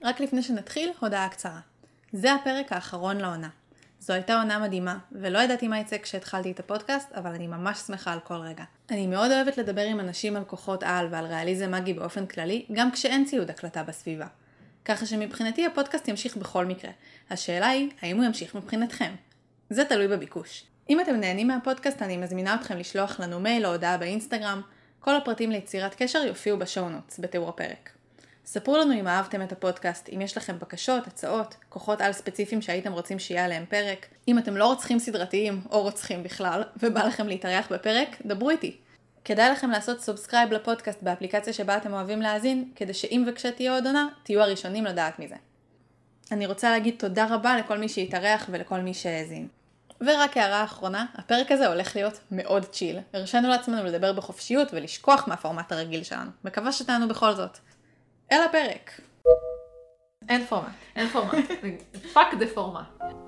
רק לפני שנתחיל, הודעה קצרה. זה הפרק האחרון לעונה. זו הייתה עונה מדהימה, ולא ידעתי מה יצא כשהתחלתי את הפודקאסט, אבל אני ממש שמחה על כל רגע. אני מאוד אוהבת לדבר עם אנשים על כוחות על ועל ריאליזם מגי באופן כללי, גם כשאין ציוד הקלטה בסביבה. ככה שמבחינתי הפודקאסט ימשיך בכל מקרה. השאלה היא, האם הוא ימשיך מבחינתכם? זה תלוי בביקוש. אם אתם נהנים מהפודקאסט, אני מזמינה אתכם לשלוח לנו מייל או הודעה באינסטגרם. כל הפרטים ליצירת קשר יופיעו בשואו נוטס בתיאור הפרק. ספרו לנו אם אהבתם את הפודקאסט, אם יש לכם בקשות, הצעות, כוחות על ספציפיים שהייתם רוצים שיהיה עליהם פרק. אם אתם לא רוצחים סדרתיים או רוצחים בכלל, ובא לכם להתארח בפרק, דברו איתי. כדאי לכם לעשות סובסקרייב לפודקאסט באפליקציה שבה אתם אוהבים להאזין, כדי שאם וכשתהיה עוד עונה, תהיו הראשונים לדעת מזה. אני רוצה להגיד תודה רבה לכל מי שהתארח ולכל מי שהאזין. ורק הערה אחרונה, הפרק הזה הולך להיות מאוד צ'יל. הרשנו לעצמנו לדבר בחופשיות ולשכוח מהפורמט הרגיל שלנו. מקווה שתענו בכל זאת. אל הפרק. אין פורמט. פאק דה פורמט.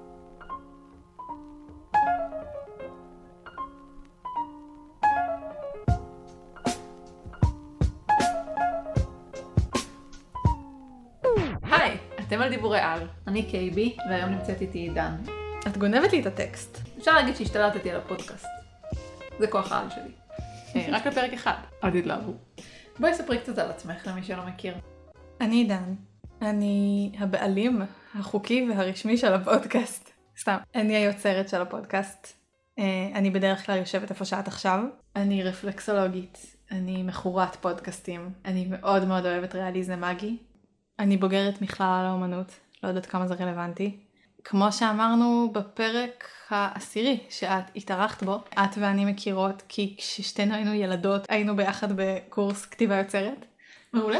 היי, אתם על דיבורי על. אני קייבי, והיום נמצאת איתי עידן. את גונבת לי את הטקסט. אפשר להגיד שהשתלטתי על הפודקאסט. זה כוח העל שלי. רק לפרק אחד. אל תתלהבו. בואי ספרי קצת על עצמך למי שלא מכיר. אני עידן. אני הבעלים החוקי והרשמי של הפודקאסט. סתם. אני היוצרת של הפודקאסט. אני בדרך כלל יושבת איפה שאת עכשיו. אני רפלקסולוגית. אני מכורת פודקאסטים. אני מאוד מאוד אוהבת ריאליזם מגי. אני בוגרת מכללה לאומנות. לא יודעת כמה זה רלוונטי. כמו שאמרנו בפרק העשירי שאת התארחת בו, את ואני מכירות כי כששתינו היינו ילדות היינו ביחד בקורס כתיבה יוצרת. מעולה.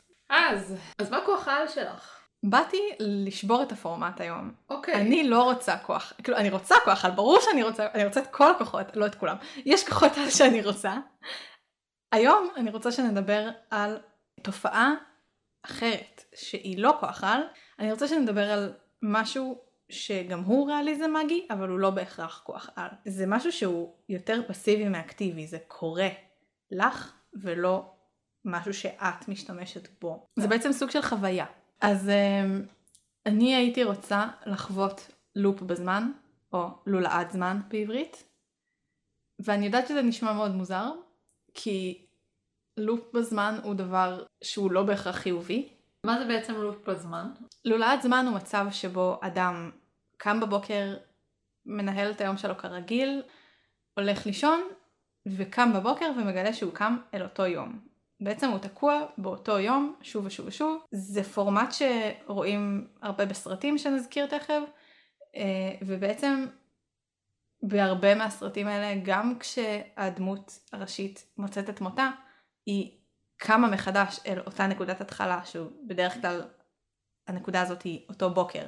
אז מה כוח העל שלך? באתי לשבור את הפורמט היום. אוקיי. אני לא רוצה כוח, כאילו אני רוצה כוח על, ברור שאני רוצה, אני רוצה את כל הכוחות, לא את כולם. יש כוחות על שאני רוצה. היום אני רוצה שנדבר על תופעה אחרת שהיא לא כוח על. אני רוצה שנדבר על משהו שגם הוא ריאליזם מגי, אבל הוא לא בהכרח כוח על. זה משהו שהוא יותר פסיבי מאקטיבי, זה קורה לך ולא משהו שאת משתמשת בו. זה בעצם סוג של חוויה. אז אני הייתי רוצה לחוות לופ בזמן, או לולאת זמן בעברית, ואני יודעת שזה נשמע מאוד מוזר, כי לופ בזמן הוא דבר שהוא לא בהכרח חיובי. מה זה בעצם לופ בזמן? לולאת זמן הוא מצב שבו אדם קם בבוקר, מנהל את היום שלו כרגיל, הולך לישון, וקם בבוקר ומגלה שהוא קם אל אותו יום. בעצם הוא תקוע באותו יום, שוב ושוב ושוב. זה פורמט שרואים הרבה בסרטים שנזכיר תכף, ובעצם בהרבה מהסרטים האלה, גם כשהדמות הראשית מוצאת את מותה, היא קמה מחדש אל אותה נקודת התחלה, שהוא בדרך כלל, הנקודה הזאת היא אותו בוקר,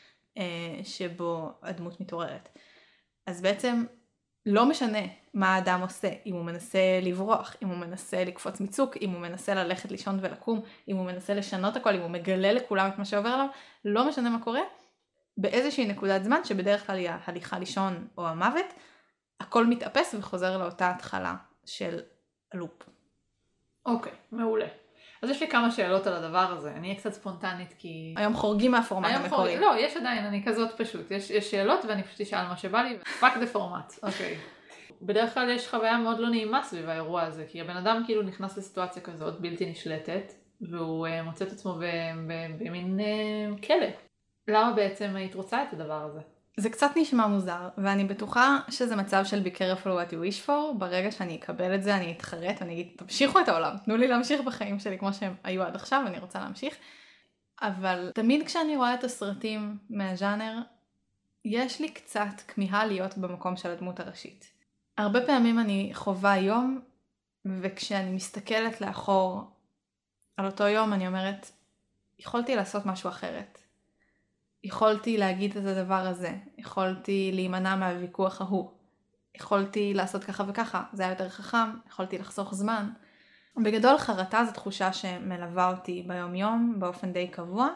שבו הדמות מתעוררת. אז בעצם לא משנה מה האדם עושה, אם הוא מנסה לברוח, אם הוא מנסה לקפוץ מצוק, אם הוא מנסה ללכת לישון ולקום, אם הוא מנסה לשנות הכל, אם הוא מגלה לכולם את מה שעובר עליו, לא משנה מה קורה, באיזושהי נקודת זמן שבדרך כלל היא ההליכה לישון או המוות, הכל מתאפס וחוזר לאותה התחלה של הלופ. אוקיי, מעולה. אז יש לי כמה שאלות על הדבר הזה. אני אהיה קצת ספונטנית כי... היום חורגים מהפורמט המקורי. לא, יש עדיין, אני כזאת פשוט. יש שאלות ואני פשוט אשאל מה שבא לי. פאק דה פורמט. אוקיי. בדרך כלל יש חוויה מאוד לא נעימה סביב האירוע הזה, כי הבן אדם כאילו נכנס לסיטואציה כזאת בלתי נשלטת, והוא מוצא את עצמו במין כלא. למה בעצם היית רוצה את הדבר הזה? זה קצת נשמע מוזר, ואני בטוחה שזה מצב של be careful what you wish for. ברגע שאני אקבל את זה, אני אתחרט ואני אגיד, תמשיכו את העולם, תנו לי להמשיך בחיים שלי כמו שהם היו עד עכשיו, אני רוצה להמשיך. אבל תמיד כשאני רואה את הסרטים מהז'אנר, יש לי קצת כמיהה להיות במקום של הדמות הראשית. הרבה פעמים אני חווה יום, וכשאני מסתכלת לאחור על אותו יום, אני אומרת, יכולתי לעשות משהו אחרת. יכולתי להגיד את הדבר הזה, יכולתי להימנע מהוויכוח ההוא, יכולתי לעשות ככה וככה, זה היה יותר חכם, יכולתי לחסוך זמן. בגדול חרטה זו תחושה שמלווה אותי ביום יום באופן די קבוע.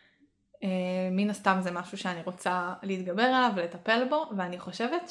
מן הסתם זה משהו שאני רוצה להתגבר עליו ולטפל בו, ואני חושבת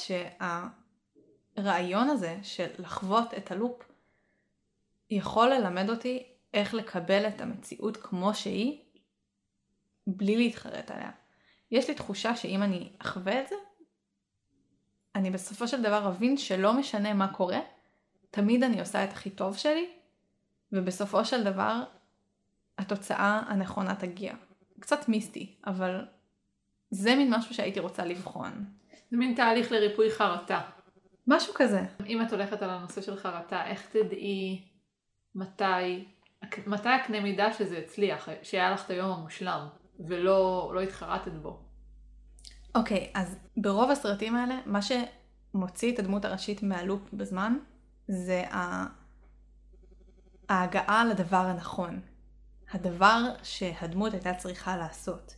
שהרעיון הזה של לחוות את הלופ יכול ללמד אותי איך לקבל את המציאות כמו שהיא, בלי להתחרט עליה. יש לי תחושה שאם אני אחווה את זה, אני בסופו של דבר אבין שלא משנה מה קורה, תמיד אני עושה את הכי טוב שלי, ובסופו של דבר התוצאה הנכונה תגיע. קצת מיסטי, אבל זה מין משהו שהייתי רוצה לבחון. זה מין תהליך לריפוי חרטה. משהו כזה. אם את הולכת על הנושא של חרטה, איך תדעי מתי הקנה מידה שזה הצליח, שהיה לך את היום המושלם, ולא התחרטת בו? אוקיי, אז ברוב הסרטים האלה, מה שמוציא את הדמות הראשית מהלופ בזמן, זה ההגעה לדבר הנכון. הדבר שהדמות הייתה צריכה לעשות.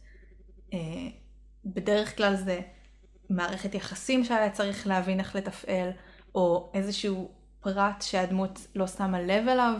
בדרך כלל זה מערכת יחסים שהיה צריך להבין איך לתפעל, או איזשהו פרט שהדמות לא שמה לב אליו,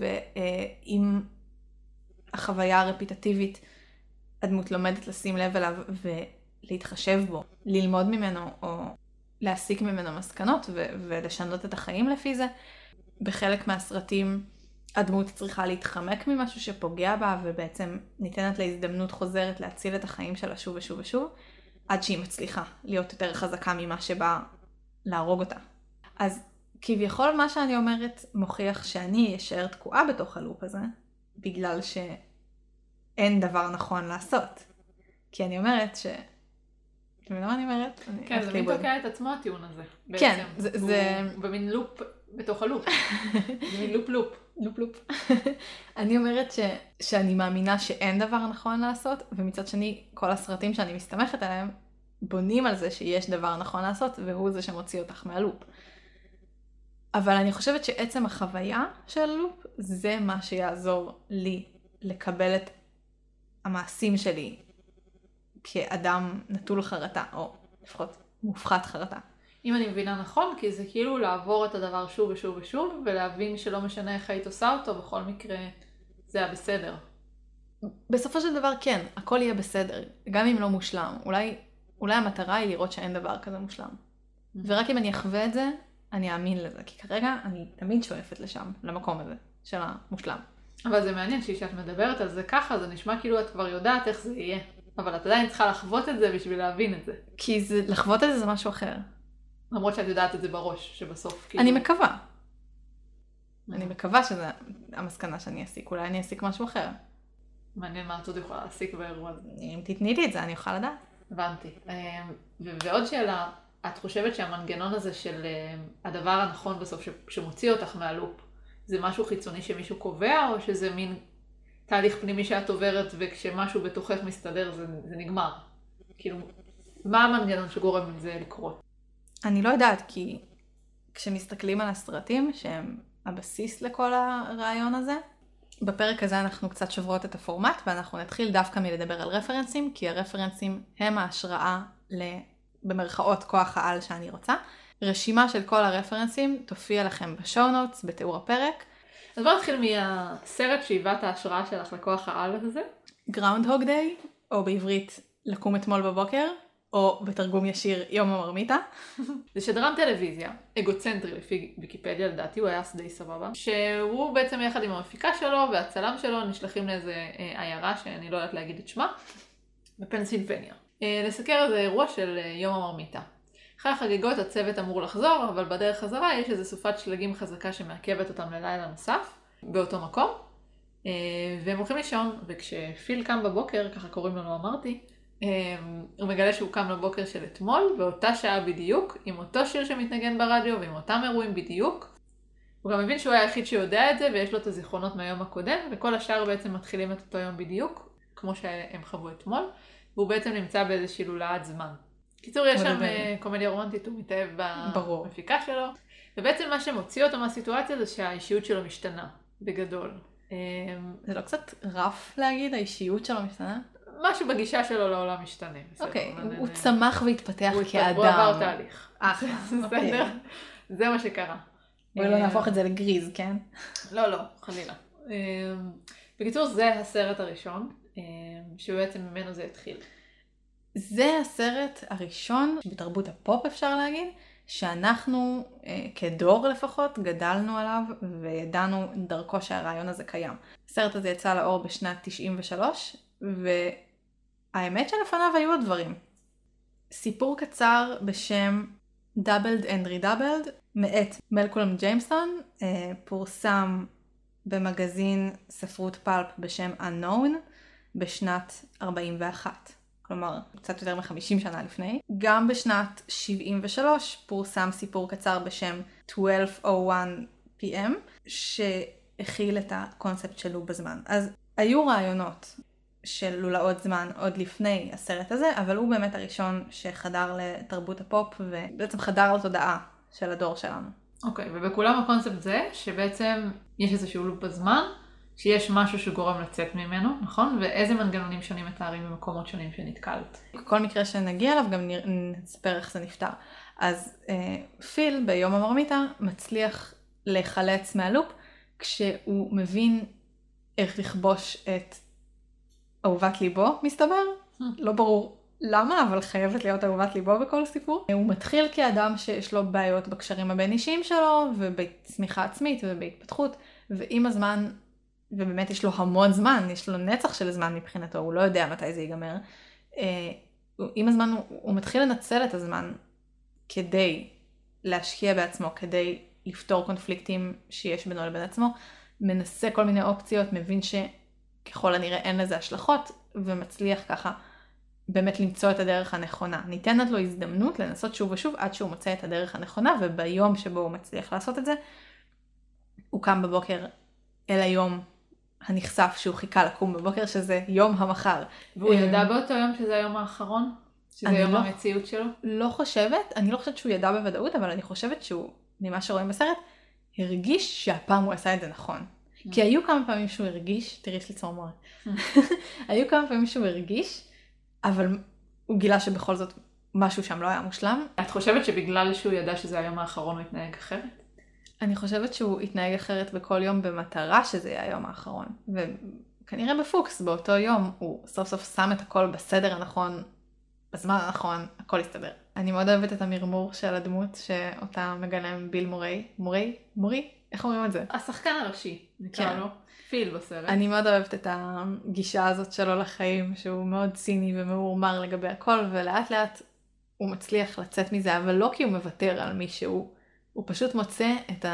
ואם החוויה הרפיטטיבית, הדמות לומדת לשים לב אליו ולהתחשב בו, ללמוד ממנו או להסיק ממנו מסקנות ולשנות את החיים לפי זה. בחלק מהסרטים הדמות צריכה להתחמק ממשהו שפוגע בה, ובעצם ניתנת לה הזדמנות חוזרת להציל את החיים שלה שוב ושוב ושוב, עד שהיא מצליחה להיות יותר חזקה ממה שבא להרוג אותה. אז כביכול מה שאני אומרת מוכיח שאני אשאר תקועה בתוך הלופ הזה, בגלל שאין דבר נכון לעשות. כי אני אומרת ש... אתה מבינה מה אני אומרת? כן, זה מין תוקע את עצמו הטיעון הזה. כן, זה... הוא במין לופ בתוך הלופ. זה מין לופ. לופ. אני אומרת שאני מאמינה שאין דבר נכון לעשות, ומצד שני, כל הסרטים שאני מסתמכת עליהם, בונים על זה שיש דבר נכון לעשות, והוא זה שמוציא אותך מהלופ. אבל אני חושבת שעצם החוויה של הלופ, זה מה שיעזור לי לקבל את המעשים שלי כאדם נטול חרטה, או לפחות מופחת חרטה. אם אני מבינה נכון, כי זה כאילו לעבור את הדבר שוב ושוב ושוב, ולהבין שלא משנה איך היית עושה אותו, בכל מקרה זה היה בסדר. בסופו של דבר כן, הכל יהיה בסדר, גם אם לא מושלם. אולי המטרה היא לראות שאין דבר כזה מושלם. ורק אם אני אחווה את זה, אני אאמין לזה, כי כרגע אני תמיד שואפת לשם, למקום הזה, של המושלם. אבל זה מעניין שאת מדברת על זה ככה, זה נשמע כאילו את כבר יודעת איך זה יהיה. אבל את עדיין צריכה לחוות את זה בשביל להבין את זה. כי לחוות את זה זה משהו אחר. למרות שאת יודעת את זה בראש, שבסוף כאילו... אני מקווה. אני מקווה שזה המסקנה שאני אסיק. אולי אני אסיק משהו אחר. מעניין מה את עוד יכולה להסיק באירוע הזה. אם תתני לי את זה, אני אוכל לדעת. הבנתי. ועוד שאלה, את חושבת שהמנגנון הזה של הדבר הנכון בסוף שמוציא אותך מהלופ, זה משהו חיצוני שמישהו קובע, או שזה מין תהליך פנימי שאת עוברת וכשמשהו בתוכך מסתדר זה נגמר? כאילו, מה המנגנון שגורם לזה לקרות? אני לא יודעת, כי כשמסתכלים על הסרטים שהם הבסיס לכל הרעיון הזה, בפרק הזה אנחנו קצת שוברות את הפורמט, ואנחנו נתחיל דווקא מלדבר על רפרנסים, כי הרפרנסים הם ההשראה במרכאות כוח העל שאני רוצה. רשימה של כל הרפרנסים תופיע לכם בשואו נוטס, בתיאור הפרק. אז בוא נתחיל מהסרט שהיווה את ההשראה שלך לכוח העל הזה. Groundhog Day, או בעברית לקום אתמול בבוקר, או בתרגום ישיר יום המרמיתה. זה שדרן טלוויזיה, אגוצנטרי לפי ויקיפדיה לדעתי, הוא היה די סבבה, שהוא בעצם יחד עם המפיקה שלו והצלם שלו נשלחים לאיזה עיירה שאני לא יודעת להגיד את שמה, בפנסילבניה. לסקר איזה אירוע של יום המרמיתה. אחרי החגיגות הצוות אמור לחזור, אבל בדרך חזרה יש איזו סופת שלגים חזקה שמעכבת אותם ללילה נוסף, באותו מקום. והם הולכים לישון, וכשפיל קם בבוקר, ככה קוראים לו, לא אמרתי, הוא מגלה שהוא קם לבוקר של אתמול, באותה שעה בדיוק, עם אותו שיר שמתנגן ברדיו, ועם אותם אירועים בדיוק. הוא גם מבין שהוא היה היחיד שיודע את זה, ויש לו את הזיכרונות מהיום הקודם, וכל השאר בעצם מתחילים את אותו יום בדיוק, כמו שהם חוו אתמול, והוא בעצם נמצא באיזושהי לולאת זמן. קיצור, יש שם קומדיה רומנטית, הוא מתאהב במפיקה שלו, ובעצם מה שמוציא אותו מהסיטואציה זה שהאישיות שלו משתנה, בגדול. זה לא קצת רף להגיד, האישיות שלו משתנה? משהו בגישה שלו לעולם משתנה. אוקיי, הוא צמח והתפתח כאדם. הוא עבר תהליך. בסדר. זה מה שקרה. בואי לא נהפוך את זה לגריז, כן? לא, חלילה. בקיצור, זה הסרט הראשון, שבעצם ממנו זה התחיל. זה הסרט הראשון, בתרבות הפופ אפשר להגיד, שאנחנו כדור לפחות גדלנו עליו וידענו דרכו שהרעיון הזה קיים. הסרט הזה יצא לאור בשנת 93, האמת שלפניו היו עוד דברים. סיפור קצר בשם Doubled and Redoubled, מאת מלקולם ג'יימסון, פורסם במגזין ספרות פלפ בשם Unknown בשנת 41. כלומר, קצת יותר מ-50 שנה לפני. גם בשנת 73 פורסם סיפור קצר בשם 12:01 PM, שהכיל את הקונספט של לופ בזמן. אז היו רעיונות של לולאות זמן עוד לפני הסרט הזה, אבל הוא באמת הראשון שחדר לתרבות הפופ, ובעצם חדר לתודעה של הדור שלנו. אוקיי, ובכולם הקונספט זה שבעצם יש איזשהו לופ בזמן, שיש משהו שגורם לצאת ממנו, נכון? ואיזה מנגנונים שונים מתארים במקומות שונים שנתקלת. כל מקרה שנגיע אליו גם נספר איך זה נפתר. אז פיל ביום המרמיתה מצליח להיחלץ מהלופ, כשהוא מבין איך לכבוש את אהובת ליבו, מסתבר. לא ברור למה, אבל חייבת להיות אהובת ליבו בכל סיפור. הוא מתחיל כאדם שיש לו בעיות בקשרים הבין אישיים שלו, ובצמיחה עצמית ובהתפתחות, ועם הזמן, ובאמת יש לו המון זמן, יש לו נצח של זמן מבחינתו, הוא לא יודע מתי זה ייגמר. עם הזמן הוא מתחיל לנצל את הזמן כדי להשקיע בעצמו, כדי לפתור קונפליקטים שיש בינו לבין עצמו, מנסה כל מיני אופציות, מבין שככל הנראה אין לזה השלכות, ומצליח ככה באמת למצוא את הדרך הנכונה. ניתנת לו הזדמנות לנסות שוב ושוב עד שהוא מוצא את הדרך הנכונה, וביום שבו הוא מצליח לעשות את זה, הוא קם בבוקר אל היום הנחשף שהוא חיכה לקום בבוקר, שזה יום המחר. והוא ידע באותו יום שזה היום האחרון? שזה יום המציאות שלו? לא חושבת, אני לא חושבת שהוא ידע בוודאות, אבל אני חושבת שהוא, ממה שרואים בסרט, הרגיש שהפעם הוא עשה את זה נכון. כי היו כמה פעמים שהוא הרגיש, תראי יש לי צמרמורת, היו כמה פעמים שהוא הרגיש, אבל הוא גילה שבכל זאת משהו שם לא היה מושלם. את חושבת שבגלל שהוא ידע שזה היום האחרון הוא התנהג אחרת? אני חושבת שהוא התנהג אחרת בכל יום במטרה שזה יהיה היום האחרון. וכנראה בפוקס באותו יום הוא סוף סוף שם את הכל בסדר הנכון, בזמן הנכון, הכל יסתדר. אני מאוד אוהבת את המרמור של הדמות שאותה מגלם ביל מורי? איך אומרים את זה? השחקן הראשי, נקרא לו. פיל בסרט. אני מאוד אוהבת את הגישה הזאת שלו לחיים, שהוא מאוד ציני ומאורמר לגבי הכל, ולאט לאט הוא מצליח לצאת מזה, אבל לא כי הוא מוותר על מישהו, הוא פשוט מוצא את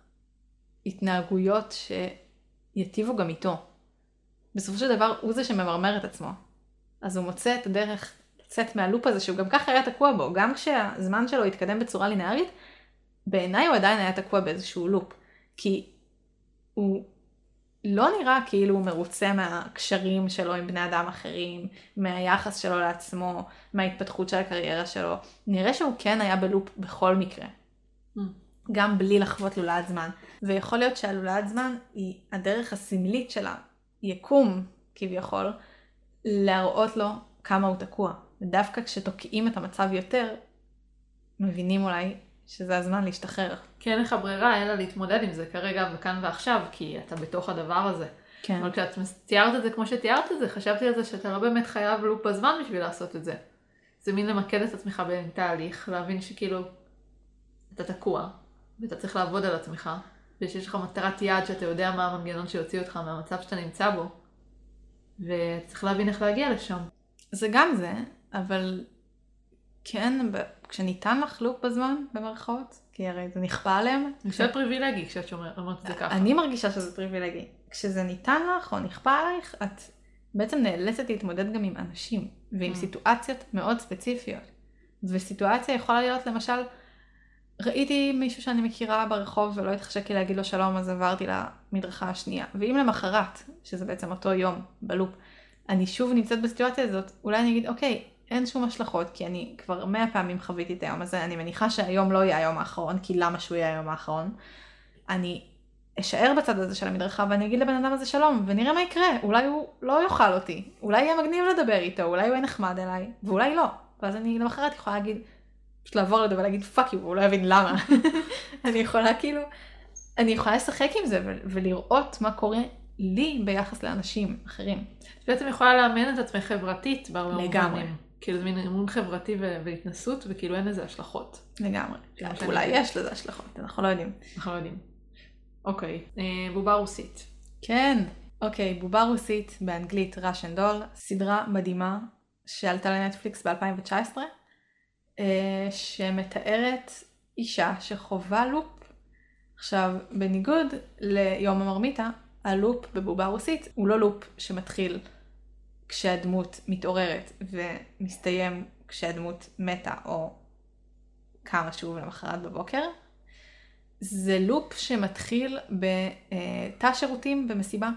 ההתנהגויות שיטיבו גם איתו. בסופו של דבר הוא זה שממרמר את עצמו. אז הוא מוצא את הדרך לצאת מהלופ הזה, שהוא גם ככה היה תקוע בו. גם כשהזמן שלו התקדם בצורה לינארית, בעיניי הוא עדיין היה תקוע באיזשהו לופ. כי הוא לא נראה כאילו הוא מרוצה מהקשרים שלו עם בני אדם אחרים, מהיחס שלו לעצמו, מההתפתחות של הקריירה שלו. נראה שהוא כן היה בלופ בכל מקרה. גם בלי לחוות לולאת זמן. ויכול להיות שהלולאת זמן היא הדרך הסמלית שלה, יקום כביכול, להראות לו כמה הוא תקוע. ודווקא כשתוקעים את המצב יותר, מבינים אולי שזה הזמן להשתחרר. כי אין לך ברירה, אלא להתמודד עם זה כרגע וכאן ועכשיו, כי אתה בתוך הדבר הזה. כן. אבל כשאת תיארת את זה כמו שתיארת את זה, חשבתי על זה שאתה לא באמת חייב לופ בזמן בשביל לעשות את זה. זה מין למקד את עצמך בין תהליך, להבין שכאילו אתה תקוע, ואתה צריך לעבוד על עצמך, ושיש לך מטרת יעד שאתה יודע מה המנגנון שיוציא אותך מהמצב שאתה נמצא בו, וצריך להבין איך להגיע לשם. זה גם זה, אבל כן, כשניתן לך לופ בזמן, במרכאות, כי הרי זה נכפה עליהם. זה פריבילגי כשאת אומרת את זה ככה. אני מרגישה שזה פריבילגי. כשזה ניתן לך או נכפה עלייך, את בעצם נאלצת להתמודד גם עם אנשים, ועם סיטואציות מאוד ספציפיות. וסיטואציה יכולה להיות, למשל, ראיתי מישהו שאני מכירה ברחוב ולא התחשק לי להגיד לו שלום, אז עברתי למדרכה השנייה. ואם למחרת, שזה בעצם אותו יום בלופ, אני שוב נמצאת בסיטואציה הזאת, אולי אני אגיד, אוקיי, אין שום השלכות, כי אני כבר 100 פעמים חוויתי את היום הזה, אני מניחה שהיום לא יהיה היום האחרון, כי למה שהוא יהיה היום האחרון? אני אשאר בצד הזה של המדרכה ואני אגיד לבן אדם הזה שלום, ונראה מה יקרה, אולי הוא לא יאכל אותי, אולי יהיה מגניב לדבר איתו, אולי הוא יהיה נחמד אליי, ואולי לא. ואז אני למחרת יכולה להגיד, פשוט לעבור לדבר ולהגיד פאק יו, והוא לא יבין למה. אני יכולה לשחק עם זה ולראות מה קורה לי ביחס לאנשים אחרים. את בעצם יכולה לאמן את עצמך חברתית לגמרי. כאילו זה מין אמון חברתי והתנסות, וכאילו אין לזה השלכות. לגמרי. אולי יש לזה השלכות, אנחנו לא יודעים. אוקיי, בובה רוסית. כן. אוקיי, בובה רוסית באנגלית Russian Doll, סדרה מדהימה, שעלתה לנטפליקס ב-2019, שמתארת אישה שחובה לופ. עכשיו, בניגוד ליום המרמיתה, הלופ בבובה רוסית הוא לא לופ שמתחיל כשהדמות מתעוררת ומסתיים כשהדמות מתה או קמה שוב למחרת בבוקר. זה לופ שמתחיל בתא שירותים במסיבה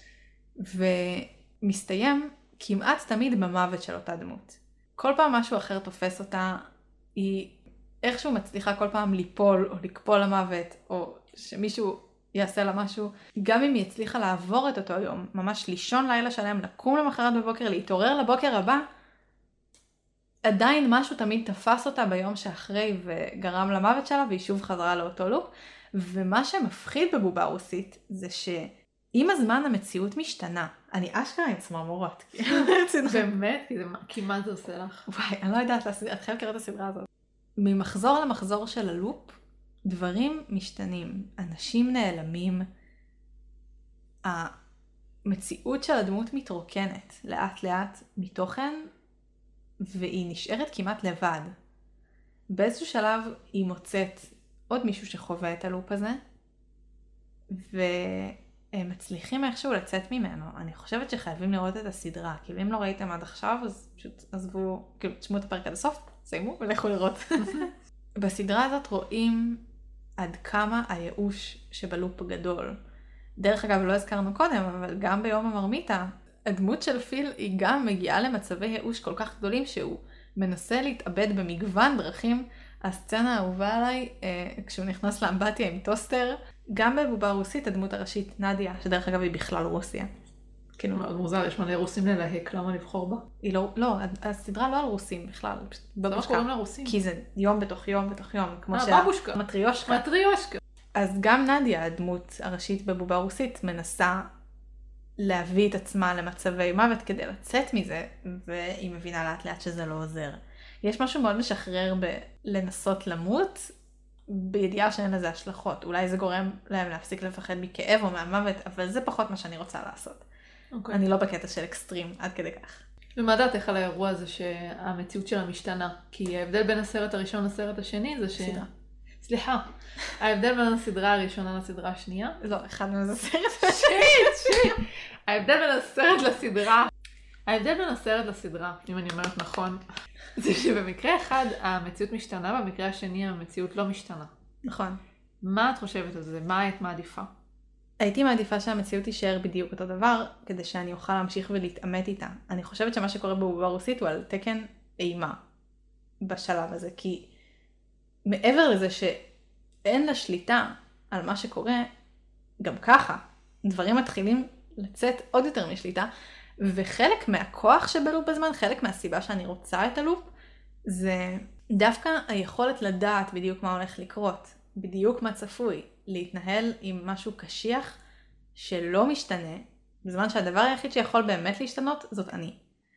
ומסתיים כמעט תמיד במוות של אותה דמות. כל פעם משהו אחר תופס אותה, היא איכשהו מצליחה כל פעם ליפול או לקפול למוות או שמישהו יעשה לה משהו. גם אם היא הצליחה לעבור את אותו יום, ממש לישון לילה שלם, לקום למחרת בבוקר, להתעורר לבוקר הבא, עדיין משהו תמיד תפס אותה ביום שאחרי וגרם למוות שלה, והיא שוב חזרה לאותו לופ. ומה שמפחיד בבובה רוסית זה שעם הזמן המציאות משתנה. אני אשכרה עם צמרמורות. באמת? כי מה זה עושה לך? וואי, אני לא יודעת, את חייבת לקרוא את הסדרה הזאת. ממחזור למחזור של הלופ, דברים משתנים. אנשים נעלמים. המציאות של הדמות מתרוקנת לאט לאט מתוכן, והיא נשארת כמעט לבד. באיזשהו שלב היא מוצאת עוד מישהו שחווה את הלופ הזה, והם מצליחים איכשהו לצאת ממנו. אני חושבת שחייבים לראות את הסדרה, כי אם לא ראיתם עד עכשיו, אז פשוט עזבו, כאילו תשמעו את הפרק עד הסוף, סיימו ולכו לראות. בסדרה הזאת רואים עד כמה הייאוש שבלופ גדול. דרך אגב, לא הזכרנו קודם, אבל גם ביום המרמיתה, הדמות של פיל היא גם מגיעה למצבי ייאוש כל כך גדולים שהוא מנסה להתאבד במגוון דרכים. הסצנה האהובה עליי, כשהוא נכנס לאמבטיה עם טוסטר, גם בבובה רוסית הדמות הראשית נדיה, שדרך אגב היא בכלל רוסיה. כאילו מאוד מוזר, יש מלא רוסים ללהק, למה לבחור בה? היא לא, הסדרה לא על רוסים בכלל. למה קוראים לה רוסים? כי זה יום בתוך יום בתוך יום, כמו בבושקה. מטריושקה. אז גם נדיה, הדמות הראשית בבובה רוסית, מנסה להביא את עצמה למצבי מוות כדי לצאת מזה, והיא מבינה לאט לאט שזה לא עוזר. יש משהו מאוד משחרר בלנסות למות, בידיעה שאין לזה השלכות. אולי זה גורם להם להפסיק לפחד מכאב או מהמוות, אבל זה פחות מה שאני רוצה לעשות. Okay. אני לא בקטע של אקסטרים, עד כדי כך. ומה דעתך על האירוע הזה שהמציאות שלה משתנה? כי ההבדל בין הסרט הראשון לסרט השני זה סדרה. סליחה. ההבדל בין הסדרה הראשונה לסדרה השנייה? לא, אחד מהם זה סרט. שיט. ההבדל בין הסרט לסדרה. ההבדל בין הסרט לסדרה, אם אני אומרת נכון, זה שבמקרה אחד המציאות משתנה, במקרה השני המציאות לא משתנה. נכון. מה את חושבת על זה? מה את מעדיפה? הייתי מעדיפה שהמציאות תישאר בדיוק אותו דבר, כדי שאני אוכל להמשיך ולהתאמת איתה. אני חושבת שמה שקורה בבובה רוסית הוא על תקן אימה בשלב הזה, כי מעבר לזה שאין לה שליטה על מה שקורה, גם ככה, דברים מתחילים לצאת עוד יותר משליטה, וחלק מהכוח שבלופ בזמן, חלק מהסיבה שאני רוצה את הלופ, זה דווקא היכולת לדעת בדיוק מה הולך לקרות, בדיוק מה צפוי, להתנהל עם משהו קשיח שלא משתנה, בזמן שהדבר היחיד שיכול באמת להשתנות זאת אני.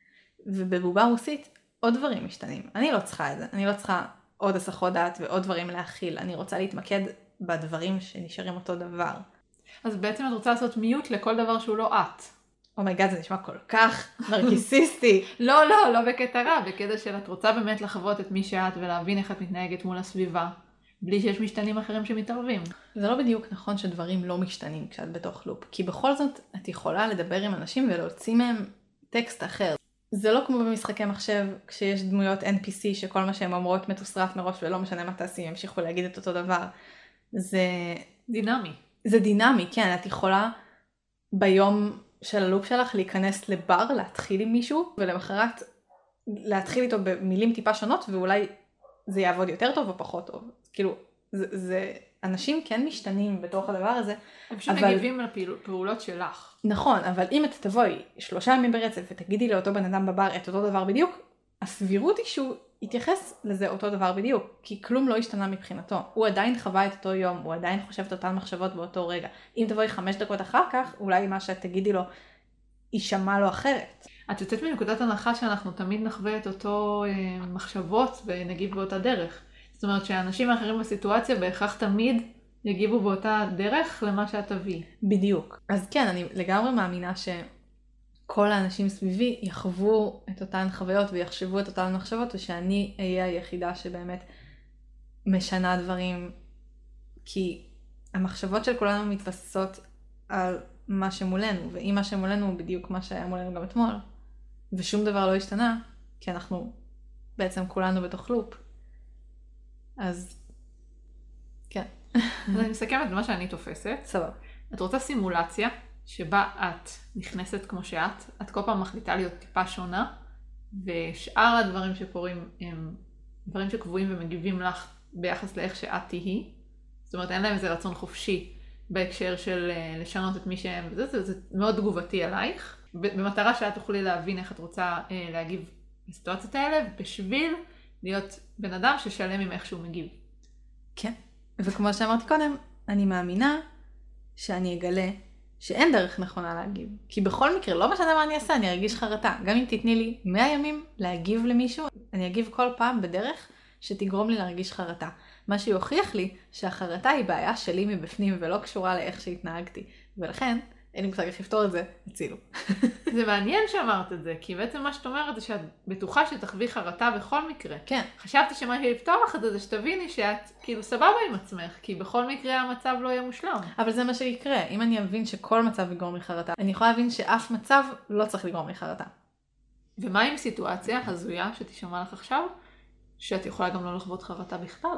ובבובה רוסית עוד דברים משתנים. אני לא צריכה את זה, אני לא צריכה עוד הסחות דעת ועוד דברים להכיל, אני רוצה להתמקד בדברים שנשארים אותו דבר. אז בעצם את רוצה לעשות מיוט לכל דבר שהוא לא את. אומייגאד, זה נשמע כל כך נרקיסיסטי. לא בקטע רע, בקטע של את רוצה באמת לחוות את מי שאת ולהבין איך את מתנהגת מול הסביבה, בלי שיש משתנים אחרים שמתערבים. זה לא בדיוק נכון שדברים לא משתנים כשאת בתוך לופ, כי בכל זאת את יכולה לדבר עם אנשים ולהוציא מהם טקסט אחר. זה לא כמו במשחקי מחשב, כשיש דמויות NPC שכל מה שהן אומרות מתוסרט מראש ולא משנה מה תעשי, ימשיכו להגיד את אותו דבר. זה דינמי. זה דינמי, כן, את יכולה ביום של הלופ שלך להיכנס לבר, להתחיל עם מישהו, ולמחרת להתחיל איתו במילים טיפה שונות, ואולי זה יעבוד יותר טוב או פחות טוב. כאילו, אנשים כן משתנים בתוך הדבר הזה. הם פשוט מגיבים על פעולות שלך. נכון, אבל אם את תבואי 3 ימים ברצף ותגידי לאותו בן אדם בבר את אותו דבר בדיוק, הסבירות היא שהוא יתייחס לזה אותו דבר בדיוק, כי כלום לא השתנה מבחינתו. הוא עדיין חווה את אותו יום, הוא עדיין חושב את אותן מחשבות באותו רגע. אם תבואי 5 דקות אחר כך, אולי מה שאת תגידי לו יישמע לו אחרת. את יוצאת מנקודת הנחה שאנחנו תמיד נחווה את אותו מחשבות ונגיב באותה דרך. זאת אומרת שהאנשים האחרים בסיטואציה בהכרח תמיד יגיבו באותה דרך למה שאת תביא. בדיוק. אז כן, אני לגמרי מאמינה כל האנשים סביבי יחוו את אותן חוויות ויחשבו את אותן מחשבות, ושאני אהיה היחידה שבאמת משנה דברים, כי המחשבות של כולנו מתבססות על מה שמולנו, ואם מה שמולנו הוא בדיוק מה שהיה מולנו גם אתמול, ושום דבר לא השתנה, כי אנחנו בעצם כולנו בתוך לופ. אז כן. אז אני מסכמת במה שאני תופסת. סבבה. את רוצה סימולציה שבה את נכנסת כמו את כל פעם מחליטה להיות טיפה שונה, ושאר הדברים שקורים הם דברים שקבועים ומגיבים לך ביחס לאיך שאת תהי. זאת אומרת, אין להם איזה רצון חופשי בהקשר של לשנות את מי שהם, זה מאוד תגובתי עלייך, במטרה שאת תוכלי להבין איך את רוצה להגיב בסיטואציות האלה, בשביל להיות בן אדם ששלם עם איך שהוא מגיב. כן, וכמו שאמרתי קודם, אני מאמינה שאני אגלה שאין דרך נכונה להגיב. כי בכל מקרה, לא משנה מה אני אעשה, אני ארגיש חרטה. גם אם תתני לי 100 ימים להגיב למישהו, אני אגיב כל פעם בדרך שתגרום לי להרגיש חרטה. מה שיוכיח לי שהחרטה היא בעיה שלי מבפנים ולא קשורה לאיך שהתנהגתי. ולכן, אין לי מושג איך לפתור את זה, הצילו. זה מעניין שאמרת את זה, כי בעצם מה שאת אומרת זה שאת בטוחה שתחווי חרטה בכל מקרה. כן. חשבתי שמה שיפתור לך את זה שתביני שאת כאילו סבבה עם עצמך, כי בכל מקרה המצב לא יהיה מושלם. אבל זה מה שיקרה. אם אני אבין שכל מצב יגרום לי חרטה, אני יכולה להבין שאף מצב לא צריך לגרום לי חרטה. ומה עם סיטואציה הזויה שתשמע לך עכשיו, שאת יכולה גם לא לחוות חרטה בכלל?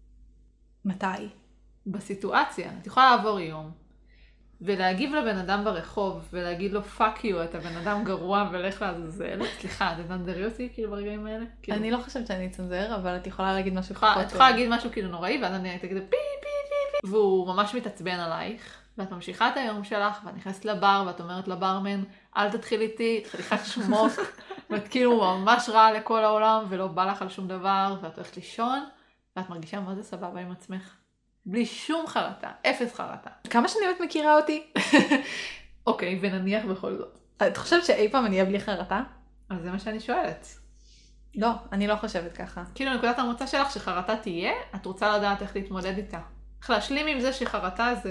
מתי? בסיטואציה. את יכולה לעבור יום, ולהגיב לבן אדם ברחוב, ולהגיד לו פאק יו, אתה בן אדם גרוע ולך לעזאזל. סליחה, את תנדרי אותי כאילו ברגעים האלה? אני לא חושבת שאני אצנזר, אבל את יכולה להגיד משהו פחות. את יכולה להגיד משהו כאילו נוראי, ואז אני תגיד פי פי פי פי, והוא ממש מתעצבן עלייך, ואת ממשיכה את היום שלך, ואת נכנסת לבר, ואת אומרת לברמן, אל תתחיל איתי, חתיכת שמוק, ואת כאילו ממש רעה לכל העולם, ולא בא לך על שום דבר, ואת הולכת לישון, ואת מרגישה מה זה סבבה עם עצמך. בלי שום חרטה, אפס חרטה. כמה שנים את מכירה אותי? אוקיי, ונניח בכל זאת. את חושבת שאי פעם אני אהיה בלי חרטה? אז זה מה שאני שואלת. לא, אני לא חושבת ככה. כאילו נקודת המוצא שלך שחרטה תהיה, את רוצה לדעת איך להתמודד איתה. איך להשלים עם זה שחרטה זה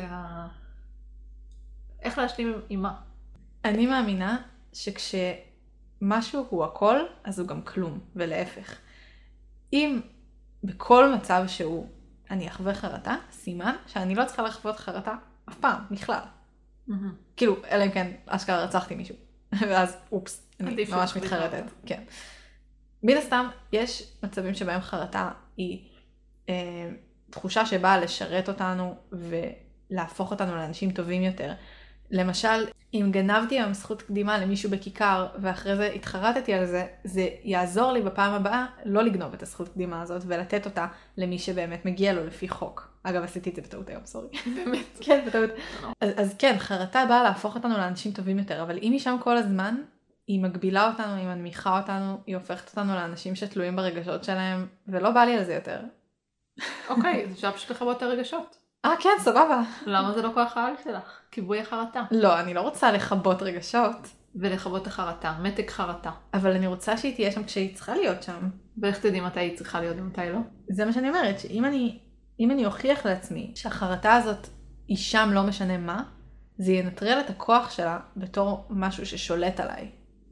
איך להשלים עם מה? אני מאמינה שכשמשהו הוא הכל, אז הוא גם כלום, ולהפך. אם בכל מצב שהוא אני אחווה חרטה, סימן שאני לא צריכה לחוות חרטה אף פעם, בכלל. כאילו, אלא אם כן, אשכרה רצחתי מישהו. ואז, אופס, אני ממש מתחרטת. כן. מן הסתם, יש מצבים שבהם חרטה היא תחושה שבאה לשרת אותנו ולהפוך אותנו לאנשים טובים יותר. למשל, אם גנבתי היום זכות קדימה למישהו בכיכר, ואחרי זה התחרטתי על זה, זה יעזור לי בפעם הבאה לא לגנוב את הזכות קדימה הזאת, ולתת אותה למי שבאמת מגיע לו לפי חוק. אגב, עשיתי את זה בטעות היום, סורי. באמת. כן, בטעות. אז כן, חרטה באה להפוך אותנו לאנשים טובים יותר, אבל אם היא שם כל הזמן, היא מגבילה אותנו, היא מנמיכה אותנו, היא הופכת אותנו לאנשים שתלויים ברגשות שלהם, ולא בא לי על זה יותר. אוקיי, אז אפשר פשוט לחוות את הרגשות. כן, סבבה. למה זה לא כוח העל שלך? כיבוי החרטה. לא, אני לא רוצה לחבות רגשות. ולחוות החרטה, מתק חרטה. אבל אני רוצה שהיא תהיה שם כשהיא צריכה להיות שם. ואיך תדעי מתי היא צריכה להיות ומתי לא? זה מה שאני אומרת, שאם אני אוכיח לעצמי שהחרטה הזאת היא שם לא משנה מה, זה ינטרל את הכוח שלה בתור משהו ששולט עליי.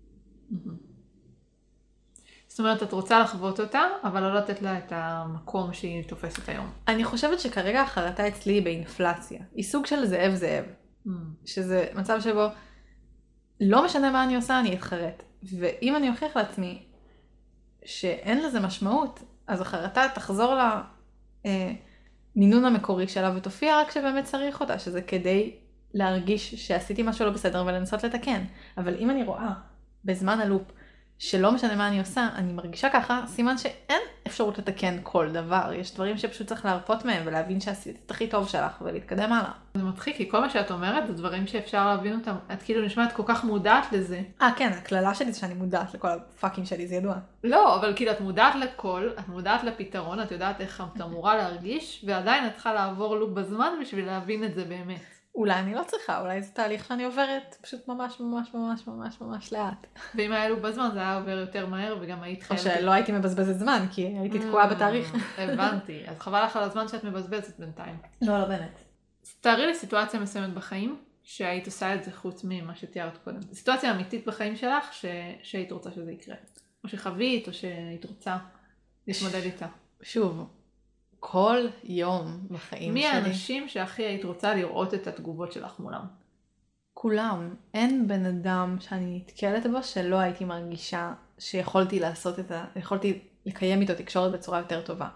זאת אומרת, את רוצה לחוות אותה, אבל לא לתת לה את המקום שהיא תופסת היום. אני חושבת שכרגע החרטה אצלי היא באינפלציה. היא סוג של זאב. שזה מצב שבו לא משנה מה אני עושה, אני אתחרט. ואם אני אוכיח לעצמי שאין לזה משמעות, אז החרטה תחזור למינון המקורי שלה ותופיע רק שבאמת צריך אותה, שזה כדי להרגיש שעשיתי משהו לא בסדר ולנסות לתקן. אבל אם אני רואה בזמן הלופ שלא משנה מה אני עושה, אני מרגישה ככה, סימן שאין אפשרות לתקן כל דבר. יש דברים שפשוט צריך להרפות מהם ולהבין שעשית את הכי טוב שלך ולהתקדם הלאה. זה מצחיק, כי כל מה שאת אומרת זה דברים שאפשר להבין אותם. את כאילו נשמעת כל כך מודעת לזה. כן, הכללה שלי זה שאני מודעת לכל הפאקים שלי, זה ידוע. לא, אבל כאילו את מודעת לכל, את מודעת לפתרון, את יודעת איך את אמורה להרגיש, ועדיין את צריכה לעבור לופ בזמן בשביל להבין את זה באמת. אולי אני לא צריכה, אולי זה תהליך שאני עוברת פשוט ממש לאט. ואם היה לו בזמן זה היה עובר יותר מהר וגם היית חייבת. או שלא הייתי מבזבזת זמן, כי הייתי תקועה בתאריך. הבנתי, אז חבל לך על הזמן שאת מבזבזת בינתיים. לא באמת. תארי לי סיטואציה מסוימת בחיים, שהיית עושה את זה חוץ ממה שתיארת קודם? סיטואציה אמיתית בחיים שלך שהיית רוצה שזה יקרה. או שחווית, או שהיית רוצה להתמודד איתה. שוב, כל יום בחיים מי שלי. האנשים שהכי היית רוצה לראות את התגובות שלך מולם? כולם. אין בן אדם שאני נתקלת בו שלא הייתי מרגישה שיכולתי לעשות יכולתי לקיים איתו תקשורת בצורה יותר טובה.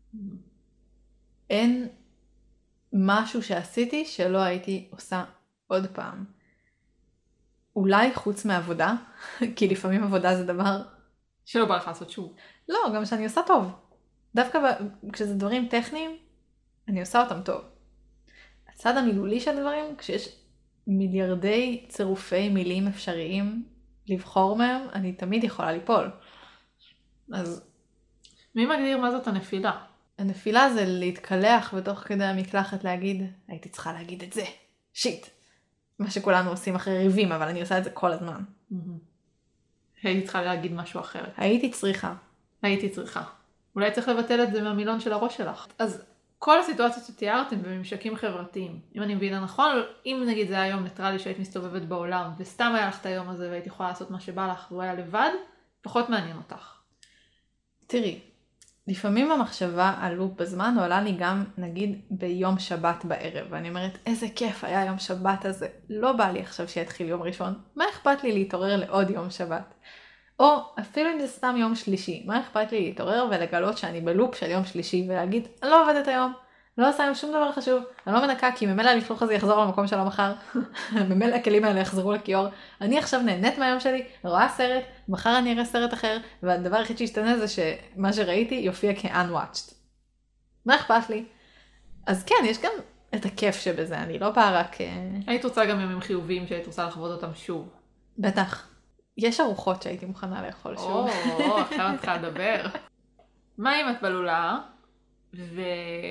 אין משהו שעשיתי שלא הייתי עושה עוד פעם. אולי חוץ מעבודה, כי לפעמים עבודה זה דבר... שלא בא לך לעשות שוב. לא, גם שאני עושה טוב. דווקא כשזה דברים טכניים, אני עושה אותם טוב. הצד המילולי של דברים, כשיש מיליארדי צירופי מילים אפשריים לבחור מהם, אני תמיד יכולה ליפול. אז... מי מגדיר מה זאת הנפילה? הנפילה זה להתקלח בתוך כדי המקלחת להגיד, הייתי צריכה להגיד את זה. שיט. מה שכולנו עושים אחרי ריבים, אבל אני עושה את זה כל הזמן. הייתי צריכה להגיד משהו אחרת. הייתי צריכה. אולי צריך לבטל את זה מהמילון של הראש שלך. אז כל הסיטואציות שתיארתם בממשקים חברתיים, אם אני מבינה נכון, אם נגיד זה היום ניטרלי שהיית מסתובבת בעולם, וסתם היה לך את היום הזה והיית יכולה לעשות מה שבא לך והוא היה לבד, פחות מעניין אותך. תראי, לפעמים המחשבה על לופ בזמן עולה לי גם נגיד ביום שבת בערב, ואני אומרת איזה כיף היה יום שבת הזה, לא בא לי עכשיו שיתחיל יום ראשון, מה אכפת לי להתעורר לעוד יום שבת? או אפילו אם זה סתם יום שלישי, מה אכפת לי להתעורר ולגלות שאני בלופ של יום שלישי ולהגיד, אני לא עובדת היום, לא עושה היום שום דבר חשוב, אני לא מנקה כי ממילא הלכלוך הזה יחזור למקום שלו מחר, ממילא הכלים האלה יחזרו לכיור, אני עכשיו נהנית מהיום שלי, רואה סרט, מחר אני אראה סרט אחר, והדבר היחיד שישתנה זה שמה שראיתי יופיע כ-unwatched. מה אכפת לי? אז כן, יש גם את הכיף שבזה, אני לא באה רק... היית רוצה גם ימים חיוביים שהיית רוצה לחוות אותם שוב. בטח. יש ארוחות שהייתי מוכנה לאכול שוב. עכשיו את צריכה לדבר. מה אם את בלולה, ואת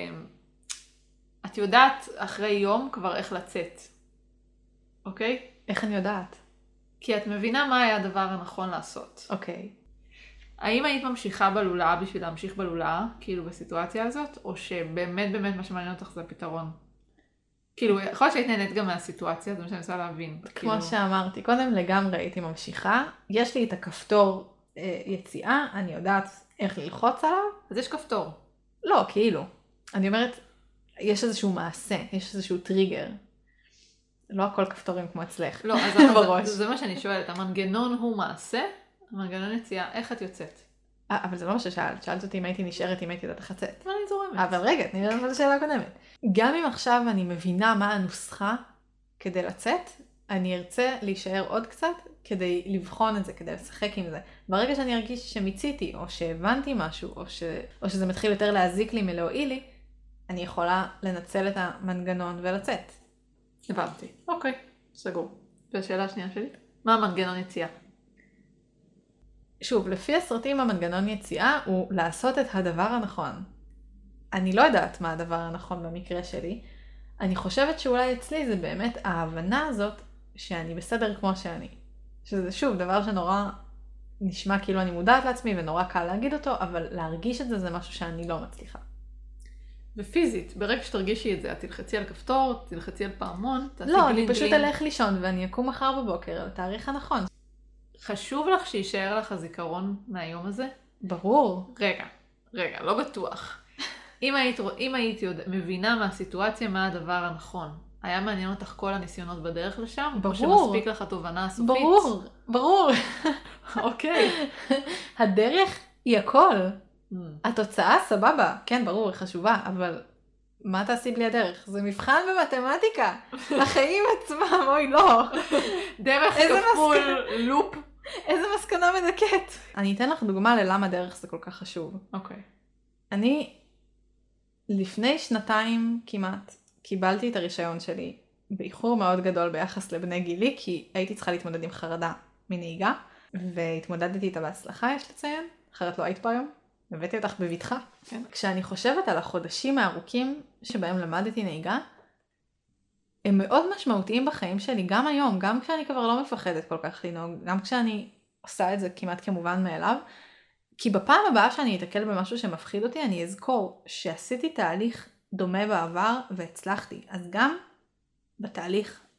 יודעת אחרי יום כבר איך לצאת, אוקיי? איך אני יודעת? כי את מבינה מה היה הדבר הנכון לעשות. אוקיי. האם היית ממשיכה בלולה בשביל להמשיך בלולה, כאילו בסיטואציה הזאת, או שבאמת באמת מה שמעניין אותך זה הפתרון? כאילו, יכול להיות שהיית נהנית גם מהסיטואציה, זה מה שאני רוצה להבין. כמו שאמרתי, קודם לגמרי הייתי ממשיכה, יש לי את הכפתור יציאה, אני יודעת איך ללחוץ עליו. אז יש כפתור. לא, כאילו. אני אומרת, יש איזשהו מעשה, יש איזשהו טריגר. לא הכל כפתורים כמו אצלך. לא, אז זה מה שאני שואלת, המנגנון הוא מעשה, המנגנון יציאה, איך את יוצאת? אבל זה לא מה ששאלת, שאלת אותי אם הייתי נשארת, אם הייתי יודעת איך לצאת. אני זורמת. אבל רגע, תני לי לשאלה הקודמת. גם אם עכשיו אני מבינה מה הנוסחה כדי לצאת, אני ארצה להישאר עוד קצת כדי לבחון את זה, כדי לשחק עם זה. ברגע שאני ארגיש שמיציתי, או שהבנתי משהו, או שזה מתחיל יותר להזיק לי מלהועיל לי, אני יכולה לנצל את המנגנון ולצאת. הבנתי. אוקיי, סגור. והשאלה השנייה שלי? מה המנגנון יציאה? שוב, לפי הסרטים המנגנון יציאה הוא לעשות את הדבר הנכון. אני לא יודעת מה הדבר הנכון במקרה שלי. אני חושבת שאולי אצלי זה באמת ההבנה הזאת שאני בסדר כמו שאני. שזה שוב דבר שנורא נשמע כאילו אני מודעת לעצמי ונורא קל להגיד אותו, אבל להרגיש את זה זה משהו שאני לא מצליחה. ופיזית, ברגע שתרגישי את זה, את תלחצי על כפתור, תלחצי על פעמון, תעשי לא, אני פשוט אלך לישון ואני אקום מחר בבוקר על התאריך הנכון. חשוב לך שישאר לך הזיכרון מהיום הזה? ברור. רגע, לא בטוח. אם היית מבינה מהסיטואציה מה הדבר הנכון, היה מעניין אותך כל הניסיונות בדרך לשם? ברור. או שמספיק לך התובנה הסופית? ברור. אוקיי. הדרך היא הכל. התוצאה סבבה, כן ברור, היא חשובה, אבל מה תעשי בלי הדרך? זה מבחן במתמטיקה. החיים עצמם, אוי לא. דרך כפול לופ. איזה מסקנה מדכאת. אני אתן לך דוגמה ללמה דרך זה כל כך חשוב. אוקיי. אני לפני 2 כמעט קיבלתי את הרישיון שלי באיחור מאוד גדול ביחס לבני גילי, כי הייתי צריכה להתמודד עם חרדה מנהיגה, והתמודדתי איתה בהצלחה, יש לציין, אחרת לא היית פה היום. הבאתי אותך בביטחה. כן. כשאני חושבת על החודשים הארוכים שבהם למדתי נהיגה, הם מאוד משמעותיים בחיים שלי, גם היום, גם כשאני כבר לא מפחדת כל כך לנהוג, גם כשאני עושה את זה כמעט כמובן מאליו, כי בפעם הבאה שאני אתקל במשהו שמפחיד אותי, אני אזכור שעשיתי תהליך דומה בעבר והצלחתי. אז גם בתהליך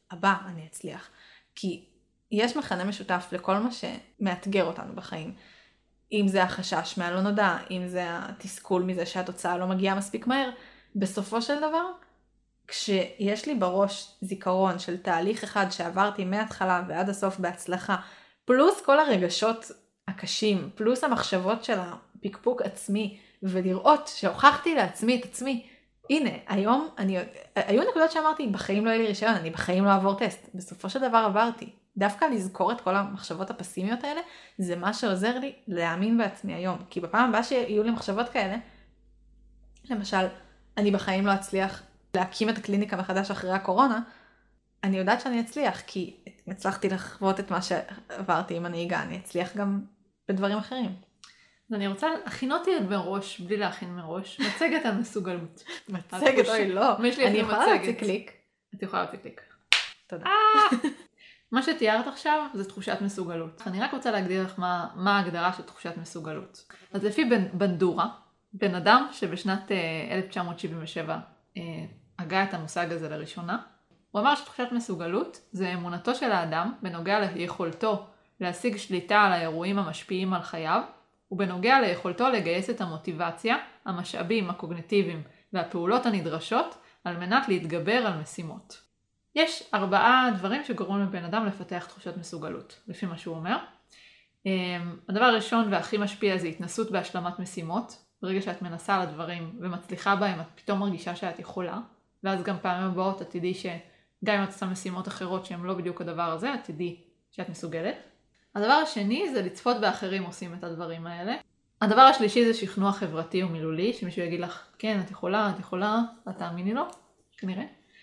הבא אני אצליח. כי יש מכנה משותף לכל מה שמאתגר אותנו בחיים. אם זה החשש מהלא נודע, אם זה התסכול מזה שהתוצאה לא מגיעה מספיק מהר, בסופו של דבר, כשיש לי בראש זיכרון של תהליך אחד שעברתי מההתחלה ועד הסוף בהצלחה, פלוס כל הרגשות הקשים, פלוס המחשבות של הפיקפוק עצמי, ולראות שהוכחתי לעצמי את עצמי, הנה, היום היו נקודות שאמרתי, בחיים לא יהיה לי רישיון, אני בחיים לא אעבור טסט. בסופו של דבר עברתי. דווקא לזכור את כל המחשבות הפסימיות האלה, זה מה שעוזר לי להאמין בעצמי היום. כי בפעם הבאה שיהיו לי מחשבות כאלה, למשל, אני בחיים לא אצליח להקים את הקליניקה מחדש אחרי הקורונה, אני יודעת שאני אצליח, כי הצלחתי לחוות את מה שעברתי עם הנהיגה, אני אצליח גם בדברים אחרים. אני רוצה, הכינותי מראש, בלי להכין מראש, מצגת על מסוגלות. מצגת, אוי לא. אני יכולה להוציא קליק. את יכולה להוציא קליק. תודה. מה שתיארת עכשיו זה תחושת מסוגלות. אני רק רוצה להגדיר לך מה ההגדרה של תחושת מסוגלות. אז לפי בנדורה, בן אדם שבשנת 1977 הגה את המושג הזה לראשונה, הוא אמר שתחושת מסוגלות זה אמונתו של האדם בנוגע ליכולתו להשיג שליטה על האירועים המשפיעים על חייו, ובנוגע ליכולתו לגייס את המוטיבציה, המשאבים הקוגניטיביים והפעולות הנדרשות על מנת להתגבר על משימות. יש 4 דברים שגורמים לבן אדם לפתח תחושת מסוגלות, לפי מה שהוא אומר. הדבר הראשון והכי משפיע זה התנסות בהשלמת משימות. ברגע שאת מנסה על הדברים ומצליחה בהם, את פתאום מרגישה שאת יכולה, ואז גם פעמים הבאות את תדעי שגם אם את עושה משימות אחרות שהן לא בדיוק הדבר הזה, את תדעי שאת מסוגלת. הדבר השני זה לצפות באחרים עושים את הדברים האלה. הדבר השלישי זה שכנוע חברתי ומילולי, שמישהו יגיד לך, כן, את יכולה, את תאמיני לו, כנראה.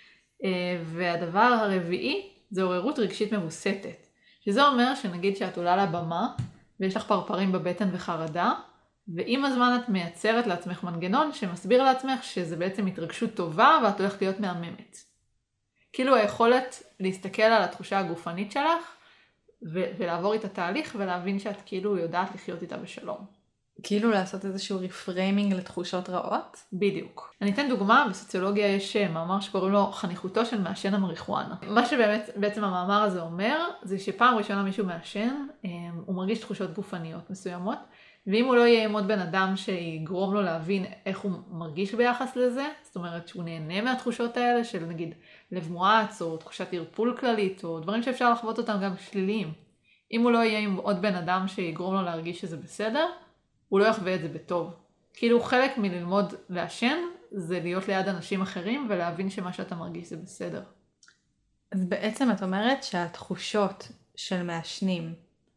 והדבר הרביעי זה עוררות רגשית מבוסתת, שזה אומר שנגיד שאת עולה לבמה ויש לך פרפרים בבטן וחרדה, ועם הזמן את מייצרת לעצמך מנגנון שמסביר לעצמך שזה בעצם התרגשות טובה ואת הולכת להיות מהממת. כאילו היכולת להסתכל על התחושה הגופנית שלך ולעבור את התהליך ולהבין שאת כאילו יודעת לחיות איתה בשלום. כאילו לעשות איזשהו רפריימינג לתחושות רעות? בדיוק. אני אתן דוגמה, בסוציולוגיה יש מאמר שקוראים לו חניכותו של מעשן המריחואנה. מה שבאמת בעצם המאמר הזה אומר, זה שפעם ראשונה מישהו מעשן, הוא מרגיש תחושות גופניות מסוימות, ואם הוא לא יהיה עם עוד בן אדם שיגרום לו להבין איך הוא מרגיש ביחס לזה, זאת אומרת שהוא נהנה מהתחושות האלה של נגיד לב מואץ או תחושת ערפול כללית, או דברים שאפשר לחוות אותם גם שליליים. אם הוא לא יהיה עם עוד בן אדם שיגרום לו להרגיש שזה בסדר, הוא לא יחווה את זה בטוב. כאילו חלק מללמוד לעשן זה להיות ליד אנשים אחרים ולהבין שמה שאתה מרגיש זה בסדר. אז בעצם את אומרת שהתחושות של מעשנים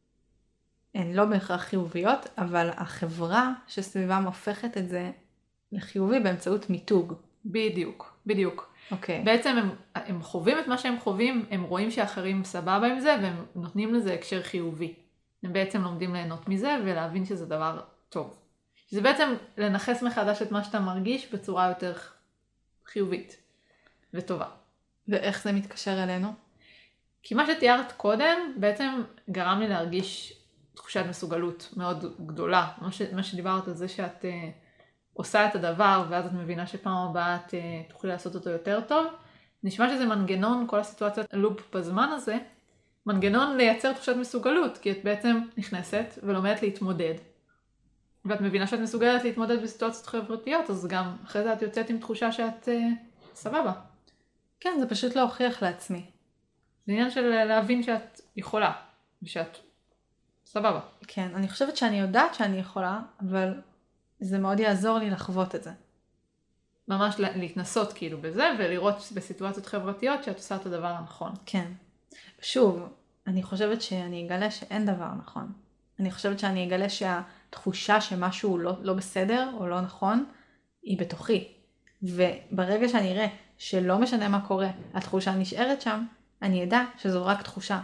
הן לא בהכרח חיוביות, אבל החברה שסביבם הופכת את זה לחיובי באמצעות מיתוג. בדיוק, בדיוק. אוקיי. בעצם הם חווים את מה שהם חווים, הם רואים שאחרים סבבה עם זה והם נותנים לזה הקשר חיובי. הם בעצם לומדים ליהנות מזה ולהבין שזה דבר טוב. זה בעצם לנחס מחדש את מה שאתה מרגיש בצורה יותר חיובית וטובה. ואיך זה מתקשר אלינו? כי מה שתיארת קודם בעצם גרם לי להרגיש תחושת מסוגלות מאוד גדולה. מה שדיברת על זה שאת עושה את הדבר ואז את מבינה שפעם הבאה את תוכלי לעשות אותו יותר טוב. נשמע שזה מנגנון, כל הסיטואציית לופ בזמן הזה, מנגנון לייצר תחושת מסוגלות, כי את בעצם נכנסת ולומדת להתמודד. ואת מבינה שאת מסוגלת להתמודד בסיטואציות חברתיות, אז גם אחרי זה את יוצאת עם תחושה שאת סבבה. כן, זה פשוט להוכיח לעצמי. זה עניין של להבין שאת יכולה, ושאת סבבה. כן, אני חושבת שאני יודעת שאני יכולה, אבל זה מאוד יעזור לי לחוות את זה. ממש להתנסות כאילו בזה, ולראות בסיטואציות חברתיות שאת עושה את הדבר הנכון. כן. שוב, אני חושבת שאני אגלה שאין דבר נכון. אני חושבת שאני אגלה שהתחושה שמשהו לא בסדר או לא נכון, היא בתוכי. וברגע שאני אראה שלא משנה מה קורה, התחושה נשארת שם, אני אדע שזו רק תחושה.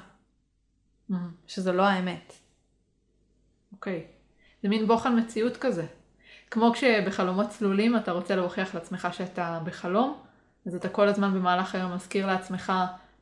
שזו לא האמת. אוקיי. זה מין בוחן מציאות כזה. כמו כשבחלומות צלולים אתה רוצה להוכיח לעצמך שאתה בחלום, אז אתה כל הזמן במהלך היום מזכיר לעצמך,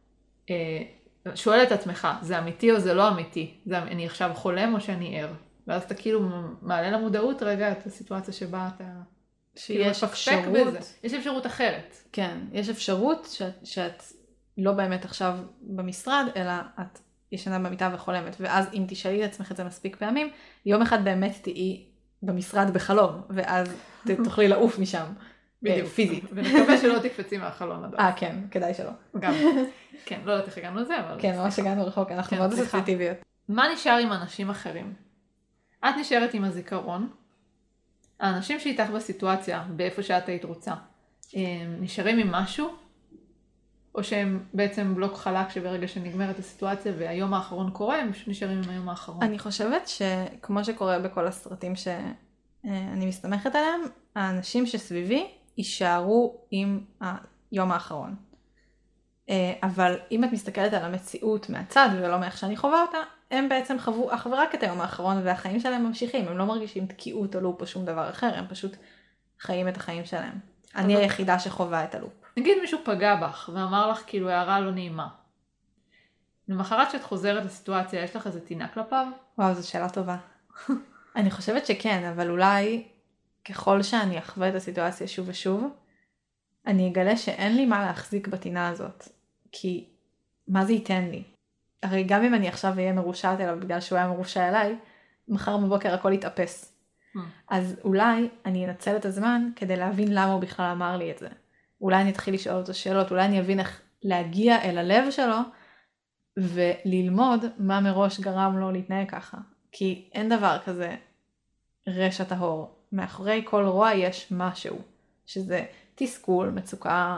שואל את עצמך, זה אמיתי או זה לא אמיתי? אני עכשיו חולם או שאני ער? ואז אתה כאילו מעלה למודעות רגע את הסיטואציה שבה אתה שיש אפשרות בזה. יש אפשרות אחרת. כן, יש אפשרות שאת לא באמת עכשיו במשרד, אלא את ישנה במיטה וחולמת, ואז אם תשאלי את עצמך את זה מספיק פעמים, יום אחד באמת תהיי במשרד בחלום, ואז תוכלי לעוף משם. בדיוק. פיזית. ונקווה שלא תקפצי מהחלון עד. כן, כדאי שלא. גם. כן, לא יודעת איך הגענו לזה, אבל... כן, ממש הגענו רחוק, אנחנו מאוד אסוציאטיביות. מה נשאר עם אנשים אחרים? את נשארת עם הזיכרון. האנשים שאיתך בסיטואציה, באיפה שאת היית רוצה, נשארים עם משהו? או שהם בעצם בלוק חלק שברגע שנגמרת הסיטואציה והיום האחרון קורה, הם נשארים עם היום האחרון? אני חושבת שכמו שקורה בכל הסרטים שאני מסתמכת עליהם, האנשים שסביבי יישארו עם היום האחרון. אבל אם את מסתכלת על המציאות מהצד ולא מאיך שאני חווה אותה, הם בעצם חוו אך ורק את היום האחרון והחיים שלהם ממשיכים. הם לא מרגישים תקיעות או לופ או שום דבר אחר, הם פשוט חיים את החיים שלהם. אני היחידה שחווה את הלופ. נגיד מישהו פגע בך ואמר לך כאילו הערה לא נעימה. למחרת שאת חוזרת לסיטואציה, יש לך איזה טינה כלפיו? וואו, זו שאלה טובה. אני חושבת שכן, אבל אולי ככל שאני אחווה את הסיטואציה שוב ושוב, אני אגלה שאין לי מה להחזיק בטינה הזאת. כי מה זה ייתן לי? הרי גם אם אני עכשיו אהיה מרושעת אליו בגלל שהוא היה מרושע אליי, מחר בבוקר הכל יתאפס. אז אולי אני אנצל את הזמן כדי להבין למה הוא בכלל אמר לי את זה. אולי אני אתחיל לשאול אותו שאלות, אולי אני אבין איך להגיע אל הלב שלו, וללמוד מה מראש גרם לו להתנהג ככה. כי אין דבר כזה רשע טהור. מאחורי כל רוע יש משהו, שזה תסכול, מצוקה,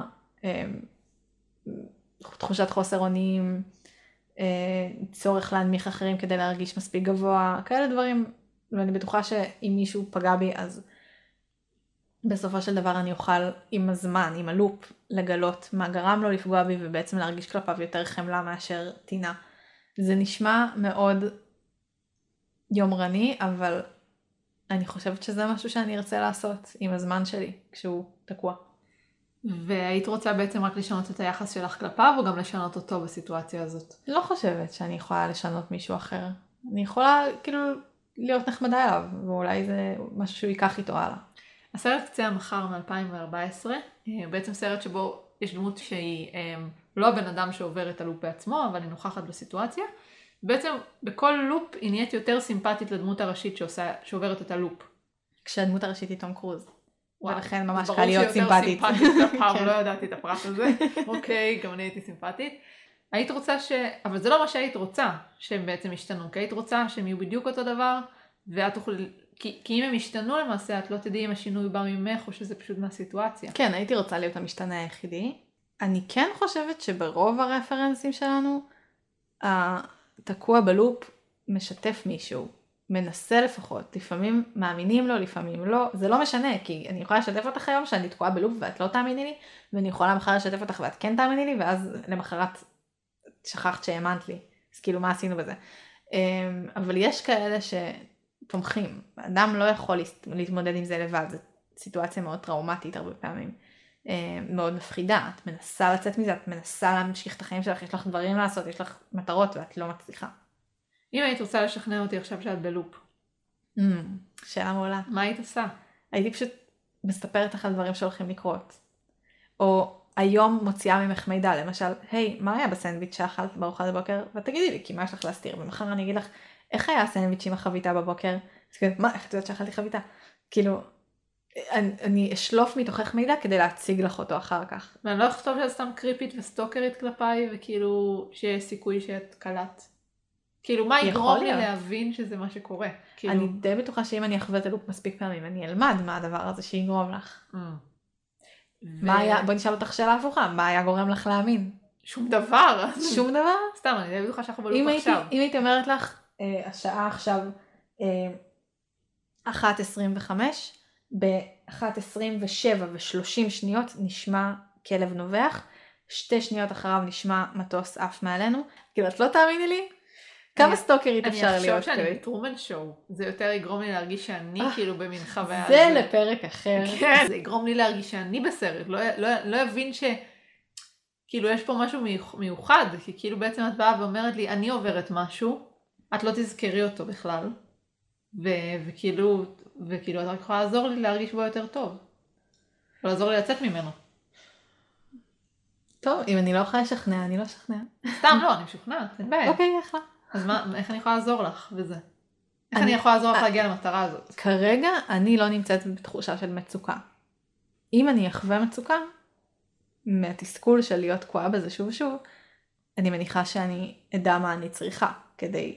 תחושת חוסר אונים, צורך להנמיך אחרים כדי להרגיש מספיק גבוה, כאלה דברים. ואני בטוחה שאם מישהו פגע בי, אז בסופו של דבר אני אוכל עם הזמן, עם הלופ, לגלות מה גרם לו לפגוע בי, ובעצם להרגיש כלפיו יותר חמלה מאשר טינה. זה נשמע מאוד יומרני, אבל אני חושבת שזה משהו שאני ארצה לעשות עם הזמן שלי, כשהוא תקוע. והיית רוצה בעצם רק לשנות את היחס שלך כלפיו, או גם לשנות אותו בסיטואציה הזאת? לא חושבת שאני יכולה לשנות מישהו אחר. אני יכולה כאילו להיות נחמדה אליו, ואולי זה משהו שהוא ייקח איתו הלאה. הסרט קצה המחר מ-2014, בעצם סרט שבו יש דמות שהיא לא הבן אדם שעובר את הלופ בעצמו, אבל היא נוכחת בסיטואציה. בעצם בכל לופ היא נהיית יותר סימפטית לדמות הראשית שעוברת את הלופ. כשהדמות הראשית היא תום קרוז. וואו, ולכן ממש קל להיות סימפטית. ברור שיותר סימפטית הפעם, לא ידעתי את הפרט הזה. אוקיי, גם אני הייתי סימפטית. היית רוצה אבל זה לא מה שהיית רוצה, שהם בעצם ישתנו, כי היית רוצה שהם יהיו בדיוק אותו דבר, ואת תוכלי, כי אם הם ישתנו למעשה, את לא תדעי אם השינוי בא ממך, או שזה פשוט מהסיטואציה. כן, הייתי רוצה להיות המשתנה היחידי. אני כן חושבת שברוב הרפרנסים שלנו, התקוע בלופ משתף מישהו. מנסה לפחות, לפעמים מאמינים לו, לפעמים לא, זה לא משנה, כי אני יכולה לשתף אותך היום שאני תקועה בלופ ואת לא תאמיני לי, ואני יכולה מחר לשתף אותך ואת כן תאמיני לי, ואז למחרת שכחת שהאמנת לי, אז כאילו מה עשינו בזה. אבל יש כאלה שתומכים, אדם לא יכול להתמודד עם זה לבד, זו סיטואציה מאוד טראומטית הרבה פעמים, מאוד מפחידה, את מנסה לצאת מזה, את מנסה להמשיך את החיים שלך, יש לך דברים לעשות, יש לך מטרות ואת לא מצליחה. אם היית רוצה לשכנע אותי עכשיו שאת בלופ. שאלה מעולה. מה היית עושה? הייתי פשוט מספרת לך על דברים שהולכים לקרות. או היום מוציאה ממך מידע, למשל, היי, מה היה בסנדוויץ' שאכלת בארוחת הבוקר? ותגידי לי, כי מה יש לך להסתיר? ומחר אני אגיד לך, איך היה הסנדוויץ' עם החביתה בבוקר? אז כאילו, מה, איך את יודעת שאכלתי חביתה? כאילו, אני אשלוף מתוכך מידע כדי להציג לך אותו אחר כך. ואני לא אכתוב שאת סתם קריפית וסטוקרית כלפיי, וכאילו, שיש סיכוי שאת קלט. כאילו, מה יגרום לי להבין שזה מה שקורה? אני די בטוחה שאם אני אחווה את הלופ מספיק פעמים, אני אלמד מה הדבר הזה שיגרום לך. בוא נשאל אותך שאלה הפוכה, מה היה גורם לך להאמין? שום דבר. שום דבר? סתם, אני די בטוחה שאנחנו בלופ עכשיו. אם הייתי אומרת לך, השעה עכשיו 1:25, ב-1:27 ו-30 שניות נשמע כלב נובח, 2 שניות אחריו נשמע מטוס עף מעלינו. כאילו, את לא תאמיני לי? כמה סטוקרית אפשר להיות? אני חושב שאני בטרומן שואו. זה יותר יגרום לי להרגיש שאני כאילו במין חוויה. זה לפרק אחר. כן, זה יגרום לי להרגיש שאני בסרט. לא אבין כאילו יש פה משהו מיוחד, כי כאילו בעצם את באה ואומרת לי, אני עוברת משהו, את לא תזכרי אותו בכלל, וכאילו את רק יכולה לעזור לי להרגיש בו יותר טוב. ולעזור לי לצאת ממנו. טוב, אם אני לא יכולה לשכנע, אני לא אשכנע. סתם לא, אני משוכנעת, אין בעיה. אוקיי, אחלה. אז איך אני יכולה לעזור לך בזה? איך אני יכולה לעזור לך להגיע למטרה הזאת? כרגע אני לא נמצאת בתחושה של מצוקה. אם אני אחווה מצוקה, מהתסכול של להיות תקועה בזה שוב ושוב, אני מניחה שאני אדע מה אני צריכה כדי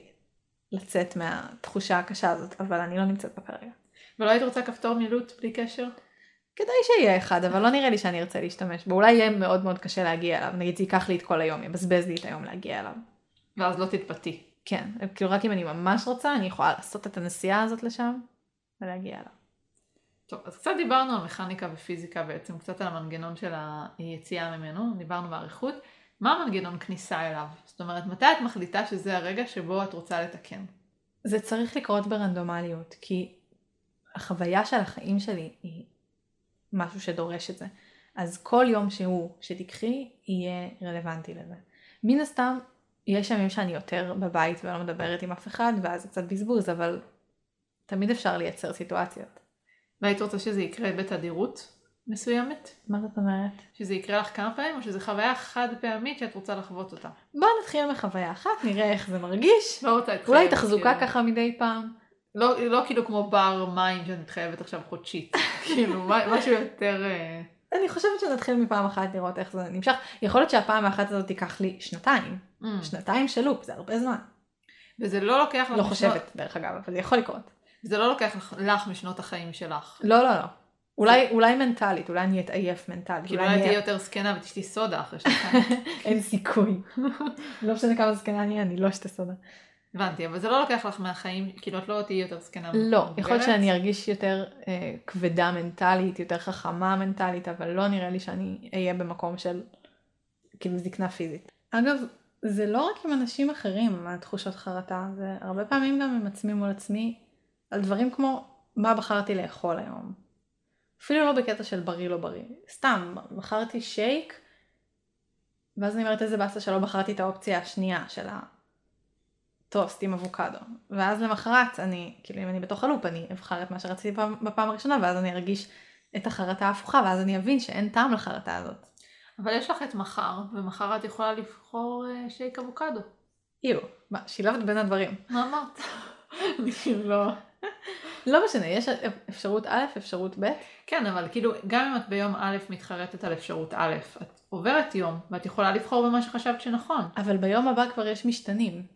לצאת מהתחושה הקשה הזאת, אבל אני לא נמצאת בה כרגע. ולא היית רוצה כפתור מילוט בלי קשר? כדאי שיהיה אחד, אבל לא נראה לי שאני ארצה להשתמש בו. אולי יהיה מאוד מאוד קשה להגיע אליו. נגיד, זה ייקח לי את כל היום, יבזבז לי את היום להגיע אליו. ואז לא תתפתי. כן, כאילו רק אם אני ממש רוצה, אני יכולה לעשות את הנסיעה הזאת לשם ולהגיע אליו. טוב, אז קצת דיברנו על מכניקה ופיזיקה בעצם, קצת על המנגנון של היציאה ממנו, דיברנו באריכות. מה המנגנון כניסה אליו? זאת אומרת, מתי את מחליטה שזה הרגע שבו את רוצה לתקן? זה צריך לקרות ברנדומליות, כי החוויה של החיים שלי היא משהו שדורש את זה. אז כל יום שתקחי יהיה רלוונטי לזה. מן הסתם, יש ימים שאני יותר בבית ולא מדברת עם אף אחד, ואז זה קצת בזבוז, אבל תמיד אפשר לייצר סיטואציות. והיית רוצה שזה יקרה בתדירות מסוימת? מה זאת אומרת? שזה יקרה לך כמה פעמים, או שזה חוויה חד פעמית שאת רוצה לחוות אותה? בוא נתחיל מחוויה אחת, נראה איך זה מרגיש. לא רוצה להתחייב. אולי תחזוקה ככה מדי פעם. לא כאילו כמו בר מים שאת מתחייבת עכשיו חודשית. כאילו, משהו יותר... אני חושבת שנתחיל מפעם אחת לראות איך זה נמשך. יכול להיות שהפעם האחת הזאת תיקח לי שנתיים. שנתיים של לופ, זה הרבה זמן. וזה לא לוקח לך... לא חושבת, דרך אגב, אבל זה יכול לקרות. זה לא לוקח לך משנות החיים שלך. לא. אולי מנטלית, אולי אני אתעייף מנטלית. כאילו אולי תהיה יותר זקנה ותשתי סודה אחרי שנתיים. אין סיכוי. לא משנה כמה זקנה אני לא אשתה סודה. הבנתי, אבל זה לא לוקח לך מהחיים, כאילו את לא תהיי יותר זקנה. לא, יכול להיות שאני ארגיש יותר כבדה מנטלית, יותר חכמה מנטלית, אבל לא נראה לי שאני אהיה במקום של כאילו זקנה פיזית. אגב, זה לא רק עם אנשים אחרים, התחושות חרטה, זה הרבה פעמים גם עם עצמי מול עצמי, על דברים כמו מה בחרתי לאכול היום. אפילו לא בקטע של בריא לא בריא. סתם, בחרתי שייק, ואז אני אומרת איזה באסה שלא בחרתי את האופציה השנייה של הטוסט עם אבוקדו. ואז למחרת, כאילו אם אני בתוך הלופ, אני אבחר את מה שרציתי בפעם הראשונה, ואז אני ארגיש את החרטה ההפוכה, ואז אני אבין שאין טעם לחרטה הזאת. אבל יש לך את מחר, ומחר את יכולה לבחור שייק אבוקדו. מה, שילבת בין הדברים. מה אמרת? אני כאילו לא... לא משנה, יש אפשרות א', אפשרות ב'. כן, אבל כאילו, גם אם את ביום א' מתחרטת על אפשרות א', את עוברת יום, ואת יכולה לבחור במה שחשבת שנכון. אבל ביום הבא כבר יש משתנים.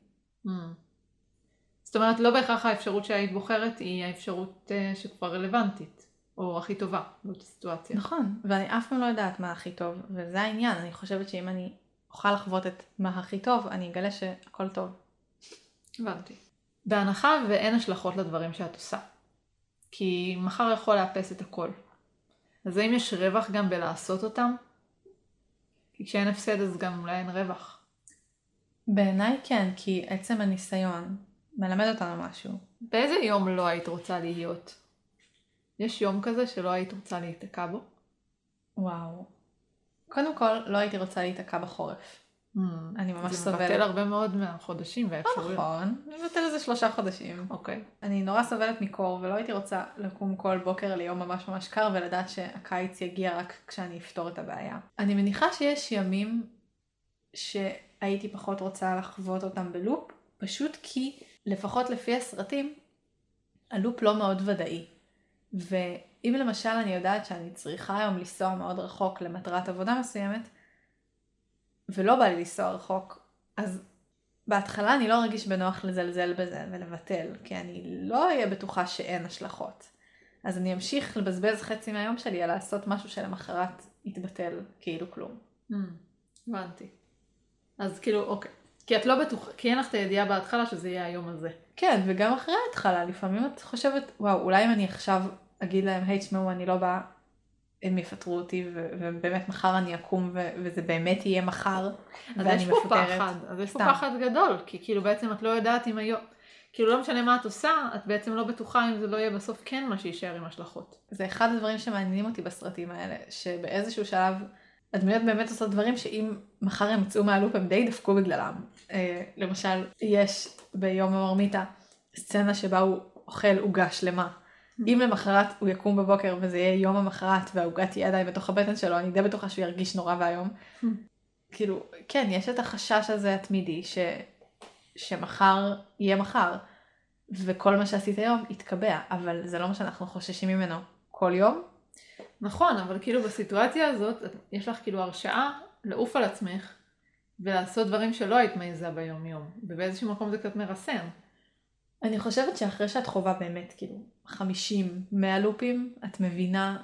זאת אומרת, לא בהכרח האפשרות שהיית בוחרת היא האפשרות שכבר רלוונטית, או הכי טובה באותה סיטואציה. נכון, ואני אף פעם לא יודעת מה הכי טוב, וזה העניין. אני חושבת שאם אני אוכל לחוות את מה הכי טוב, אני אגלה שהכל טוב. הבנתי. בהנחה ואין השלכות לדברים שאת עושה. כי מחר יכול לאפס את הכל. אז האם יש רווח גם בלעשות אותם? כי כשאין הפסד אז גם אולי אין רווח. בעיניי כן, כי עצם הניסיון מלמד אותנו משהו. באיזה יום לא היית רוצה להיות? יש יום כזה שלא היית רוצה להיתקע בו? וואו. קודם כל, לא הייתי רוצה להיתקע בחורף. אני ממש סובלת. זה מבטל הרבה מאוד מהחודשים והאפשרויות. נכון, אני מבטל איזה 3 חודשים. אוקיי. אני נורא סובלת מקור, ולא הייתי רוצה לקום כל בוקר ליום ממש ממש קר, ולדעת שהקיץ יגיע רק כשאני אפתור את הבעיה. אני מניחה שיש ימים שהייתי פחות רוצה לחוות אותם בלופ, פשוט כי, לפחות לפי הסרטים, הלופ לא מאוד ודאי. ואם למשל אני יודעת שאני צריכה היום לנסוע מאוד רחוק למטרת עבודה מסוימת, ולא בא לי לנסוע רחוק, אז בהתחלה אני לא ארגיש בנוח לזלזל בזה ולבטל, כי אני לא אהיה בטוחה שאין השלכות. אז אני אמשיך לבזבז חצי מהיום שלי על לעשות משהו שלמחרת יתבטל כאילו כלום. הבנתי. אז כאילו, אוקיי. כי את לא בטוחה, כי אין לך את הידיעה בהתחלה שזה יהיה היום הזה. כן, וגם אחרי ההתחלה, לפעמים את חושבת, וואו, אולי אם אני עכשיו אגיד להם, היי, תשמעו, אני לא באה, הם יפטרו אותי, ובאמת מחר אני אקום, וזה באמת יהיה מחר, ואני מפוטרת. אז יש פה פחד גדול, כי כאילו בעצם את לא יודעת אם היום, כאילו לא משנה מה את עושה, את בעצם לא בטוחה אם זה לא יהיה בסוף כן מה שישאר עם השלכות. זה אחד הדברים שמעניינים אותי בסרטים האלה, שבאיזשהו שלב, הדמויות באמת עושות דברים שאם מחר הם יצאו מהלופ, הם די דפקו בגללם. למשל, יש ביום המרמיתה סצנה שבה הוא אוכל עוגה שלמה. אם למחרת הוא יקום בבוקר וזה יהיה יום המחרת והעוגה תהיה עדיין בתוך הבטן שלו, אני די בטוחה שהוא ירגיש נורא והיום. כאילו, כן, יש את החשש הזה התמידי שמחר יהיה מחר, וכל מה שעשית היום יתקבע, אבל זה לא מה שאנחנו חוששים ממנו כל יום. נכון, אבל כאילו בסיטואציה הזאת, יש לך כאילו הרשאה לעוף על עצמך, ולעשות דברים שלא היית מעיזה ביום יום, ובאיזשהו מקום זה קצת מרסן. אני חושבת שאחרי שאת חובה באמת, כאילו, 50, 100 לופים, את מבינה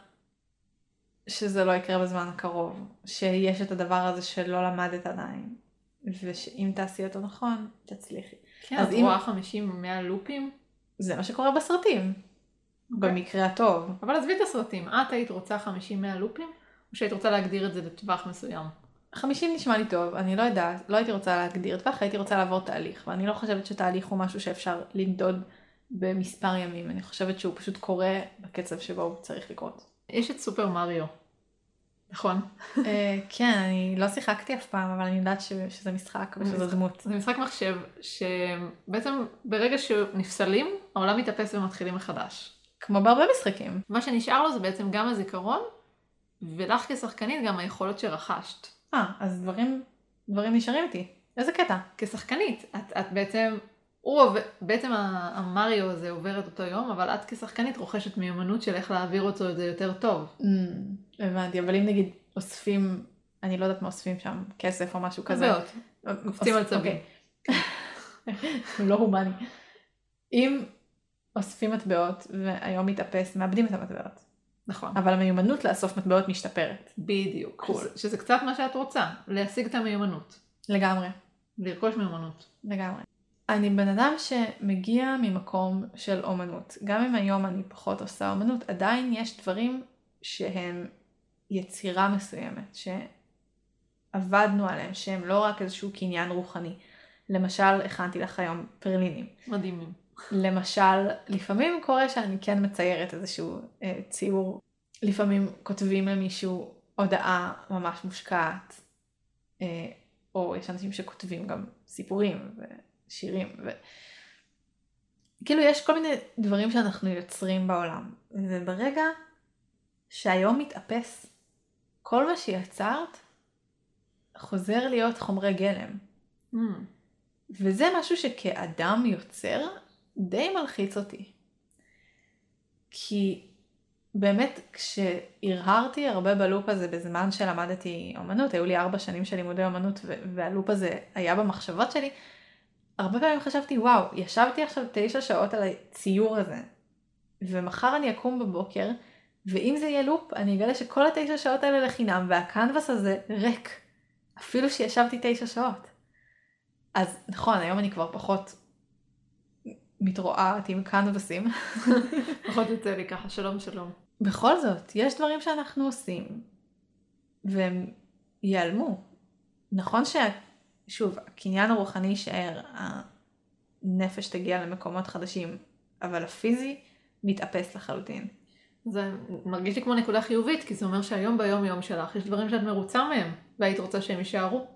שזה לא יקרה בזמן הקרוב, שיש את הדבר הזה שלא למדת עדיין, ושאם תעשי אותו נכון, תצליחי. כן, אז רואה 50, 100 לופים? זה מה שקורה בסרטים, במקרה הטוב. אבל עזבי את הסרטים, את היית רוצה 50, 100 לופים, או שהיית רוצה להגדיר את זה לטווח מסוים? 50 נשמע לי טוב, אני לא יודעת, לא הייתי רוצה להגדיר טווח, הייתי רוצה לעבור תהליך, ואני לא חושבת שתהליך הוא משהו שאפשר למדוד במספר ימים, אני חושבת שהוא פשוט קורה בקצב שבו הוא צריך לקרות. יש את סופר מריו, נכון? כן, אני לא שיחקתי אף פעם, אבל אני יודעת שזה משחק ושזה דמות. זה משחק מחשב שבעצם ברגע שנפסלים, העולם מתאפס ומתחילים מחדש. כמו בהרבה משחקים. מה שנשאר לו זה בעצם גם הזיכרון, ולך כשחקנית גם היכולות שרכשת. אז דברים נשארים איתי. איזה קטע? כשחקנית, את בעצם, בעצם המריו הזה עובר את אותו יום, אבל את כשחקנית רוכשת מיומנות של איך להעביר אותו את זה יותר טוב. הבנתי, אבל אם נגיד אוספים, אני לא יודעת מה אוספים שם, כסף או משהו כזה. מטבעות, קופצים על צבים. לא הומני. אם אוספים מטבעות והיום מתאפס, מאבדים את המטבעות. נכון. אבל המיומנות לאסוף מטבעות משתפרת. בדיוק. שזה קצת מה שאת רוצה, להשיג את המיומנות. לגמרי. לרכוש מיומנות. לגמרי. אני בן אדם שמגיע ממקום של אומנות. גם אם היום אני פחות עושה אומנות, עדיין יש דברים שהם יצירה מסוימת, שעבדנו עליהם, שהם לא רק איזשהו קניין רוחני. למשל, הכנתי לך היום פרלינים. מדהימים. למשל, לפעמים קורה שאני כן מציירת איזשהו ציור. לפעמים כותבים למישהו הודעה ממש מושקעת, או יש אנשים שכותבים גם סיפורים ושירים. כאילו יש כל מיני דברים שאנחנו יוצרים בעולם. וברגע שהיום מתאפס, כל מה שיצרת חוזר להיות חומרי גלם. וזה משהו שכאדם יוצר די מלחיץ אותי. כי באמת כשהרהרתי הרבה בלופ הזה בזמן שלמדתי אומנות, היו לי 4 שנים של לימודי אומנות והלופ הזה היה במחשבות שלי, הרבה פעמים חשבתי וואו, ישבתי עכשיו 9 שעות על הציור הזה, ומחר אני אקום בבוקר, ואם זה יהיה לופ אני אגלה שכל 9 שעות האלה לחינם, והקנבס הזה ריק, אפילו שישבתי 9 שעות. אז נכון, היום אני כבר פחות מתרועעת עם קנבסים. פחות יוצא לי ככה, שלום שלום. בכל זאת, יש דברים שאנחנו עושים, והם ייעלמו. נכון שוב, הקניין הרוחני יישאר, הנפש תגיע למקומות חדשים, אבל הפיזי מתאפס לחלוטין. זה מרגיש לי כמו נקודה חיובית, כי זה אומר שהיום ביום יום שלך יש דברים שאת מרוצה מהם, והיית רוצה שהם יישארו.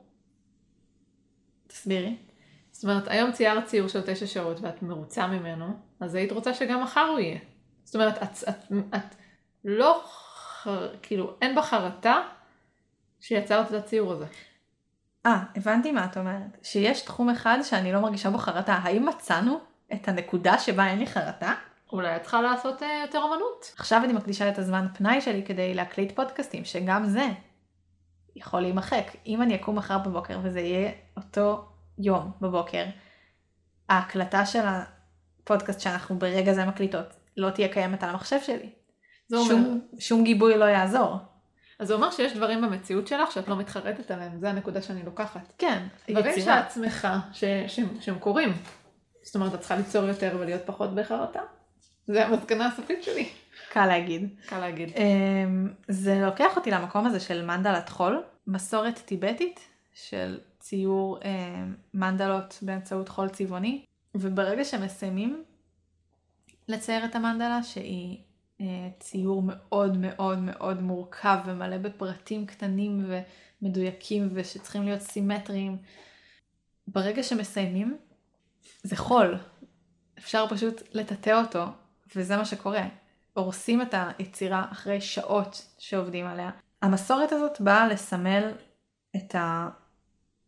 תסבירי. זאת אומרת, היום ציירת ציור של 9 שעות ואת מרוצה ממנו, אז היית רוצה שגם מחר הוא יהיה. זאת אומרת, את לא, כאילו, אין בחרטה שיצרת את הציור הזה. הבנתי מה את אומרת. שיש תחום אחד שאני לא מרגישה בו חרטה. האם מצאנו את הנקודה שבה אין לי חרטה? אולי את צריכה לעשות יותר אמנות. עכשיו אני מקדישה את הזמן פנאי שלי כדי להקליט פודקאסטים, שגם זה יכול להימחק. אם אני אקום מחר בבוקר וזה יהיה אותו יום בבוקר, ההקלטה של הפודקאסט שאנחנו ברגע זה מקליטות לא תהיה קיימת על המחשב שלי. שום גיבוי לא יעזור. אז זה אומר שיש דברים במציאות שלך שאת לא מתחרטת עליהם, זה הנקודה שאני לוקחת. כן, דברים שאת שמחה שהם קורים. זאת אומרת, את צריכה ליצור יותר ולהיות פחות בחרטה. זה המסקנה הסופית שלי. קל להגיד. קל להגיד. זה לוקח אותי למקום הזה של מנדלת חול, מסורת טיבטית של ציור מנדלות באמצעות חול צבעוני, וברגע שמסיימים לצייר את המנדלה, שהיא ציור מאוד מאוד מאוד מורכב ומלא בפרטים קטנים ומדויקים ושצריכים להיות סימטריים, ברגע שמסיימים זה חול, אפשר פשוט לטאטא אותו, וזה מה שקורה. הורסים את היצירה אחרי שעות שעובדים עליה. המסורת הזאת באה לסמל את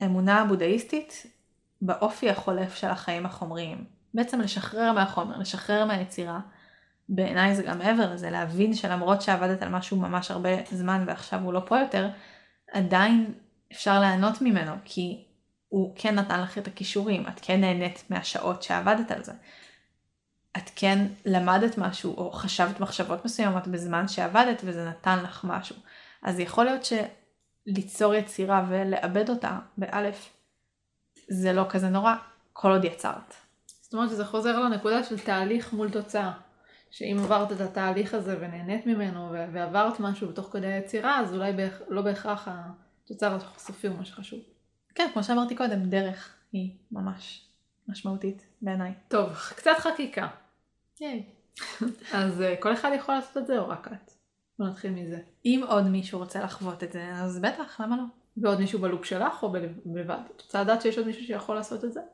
האמונה הבודהיסטית באופי החולף של החיים החומריים. בעצם לשחרר מהחומר, לשחרר מהיצירה. בעיניי זה גם מעבר לזה, להבין שלמרות שעבדת על משהו ממש הרבה זמן ועכשיו הוא לא פה יותר, עדיין אפשר ליהנות ממנו, כי הוא כן נתן לך את הכישורים, את כן נהנית מהשעות שעבדת על זה. את כן למדת משהו או חשבת מחשבות מסוימות בזמן שעבדת וזה נתן לך משהו. אז יכול להיות שליצור יצירה ולאבד אותה באלף, זה לא כזה נורא, כל עוד יצרת. זאת אומרת שזה חוזר לנקודה של תהליך מול תוצאה. שאם עברת את התהליך הזה ונהנית ממנו ועברת משהו בתוך כדי היצירה, אז אולי לא בהכרח התוצר הסופי הוא מה שחשוב. כן, כמו שאמרתי קודם, דרך היא ממש משמעותית בעיניי. טוב, קצת חקיקה. ייי. אז כל אחד יכול לעשות את זה או רק את? בוא נתחיל מזה. אם עוד מישהו רוצה לחוות את זה, אז בטח, למה לא? ועוד מישהו בלופ שלך או בלבד? את רוצה לדעת שיש עוד מישהו שיכול לעשות את זה?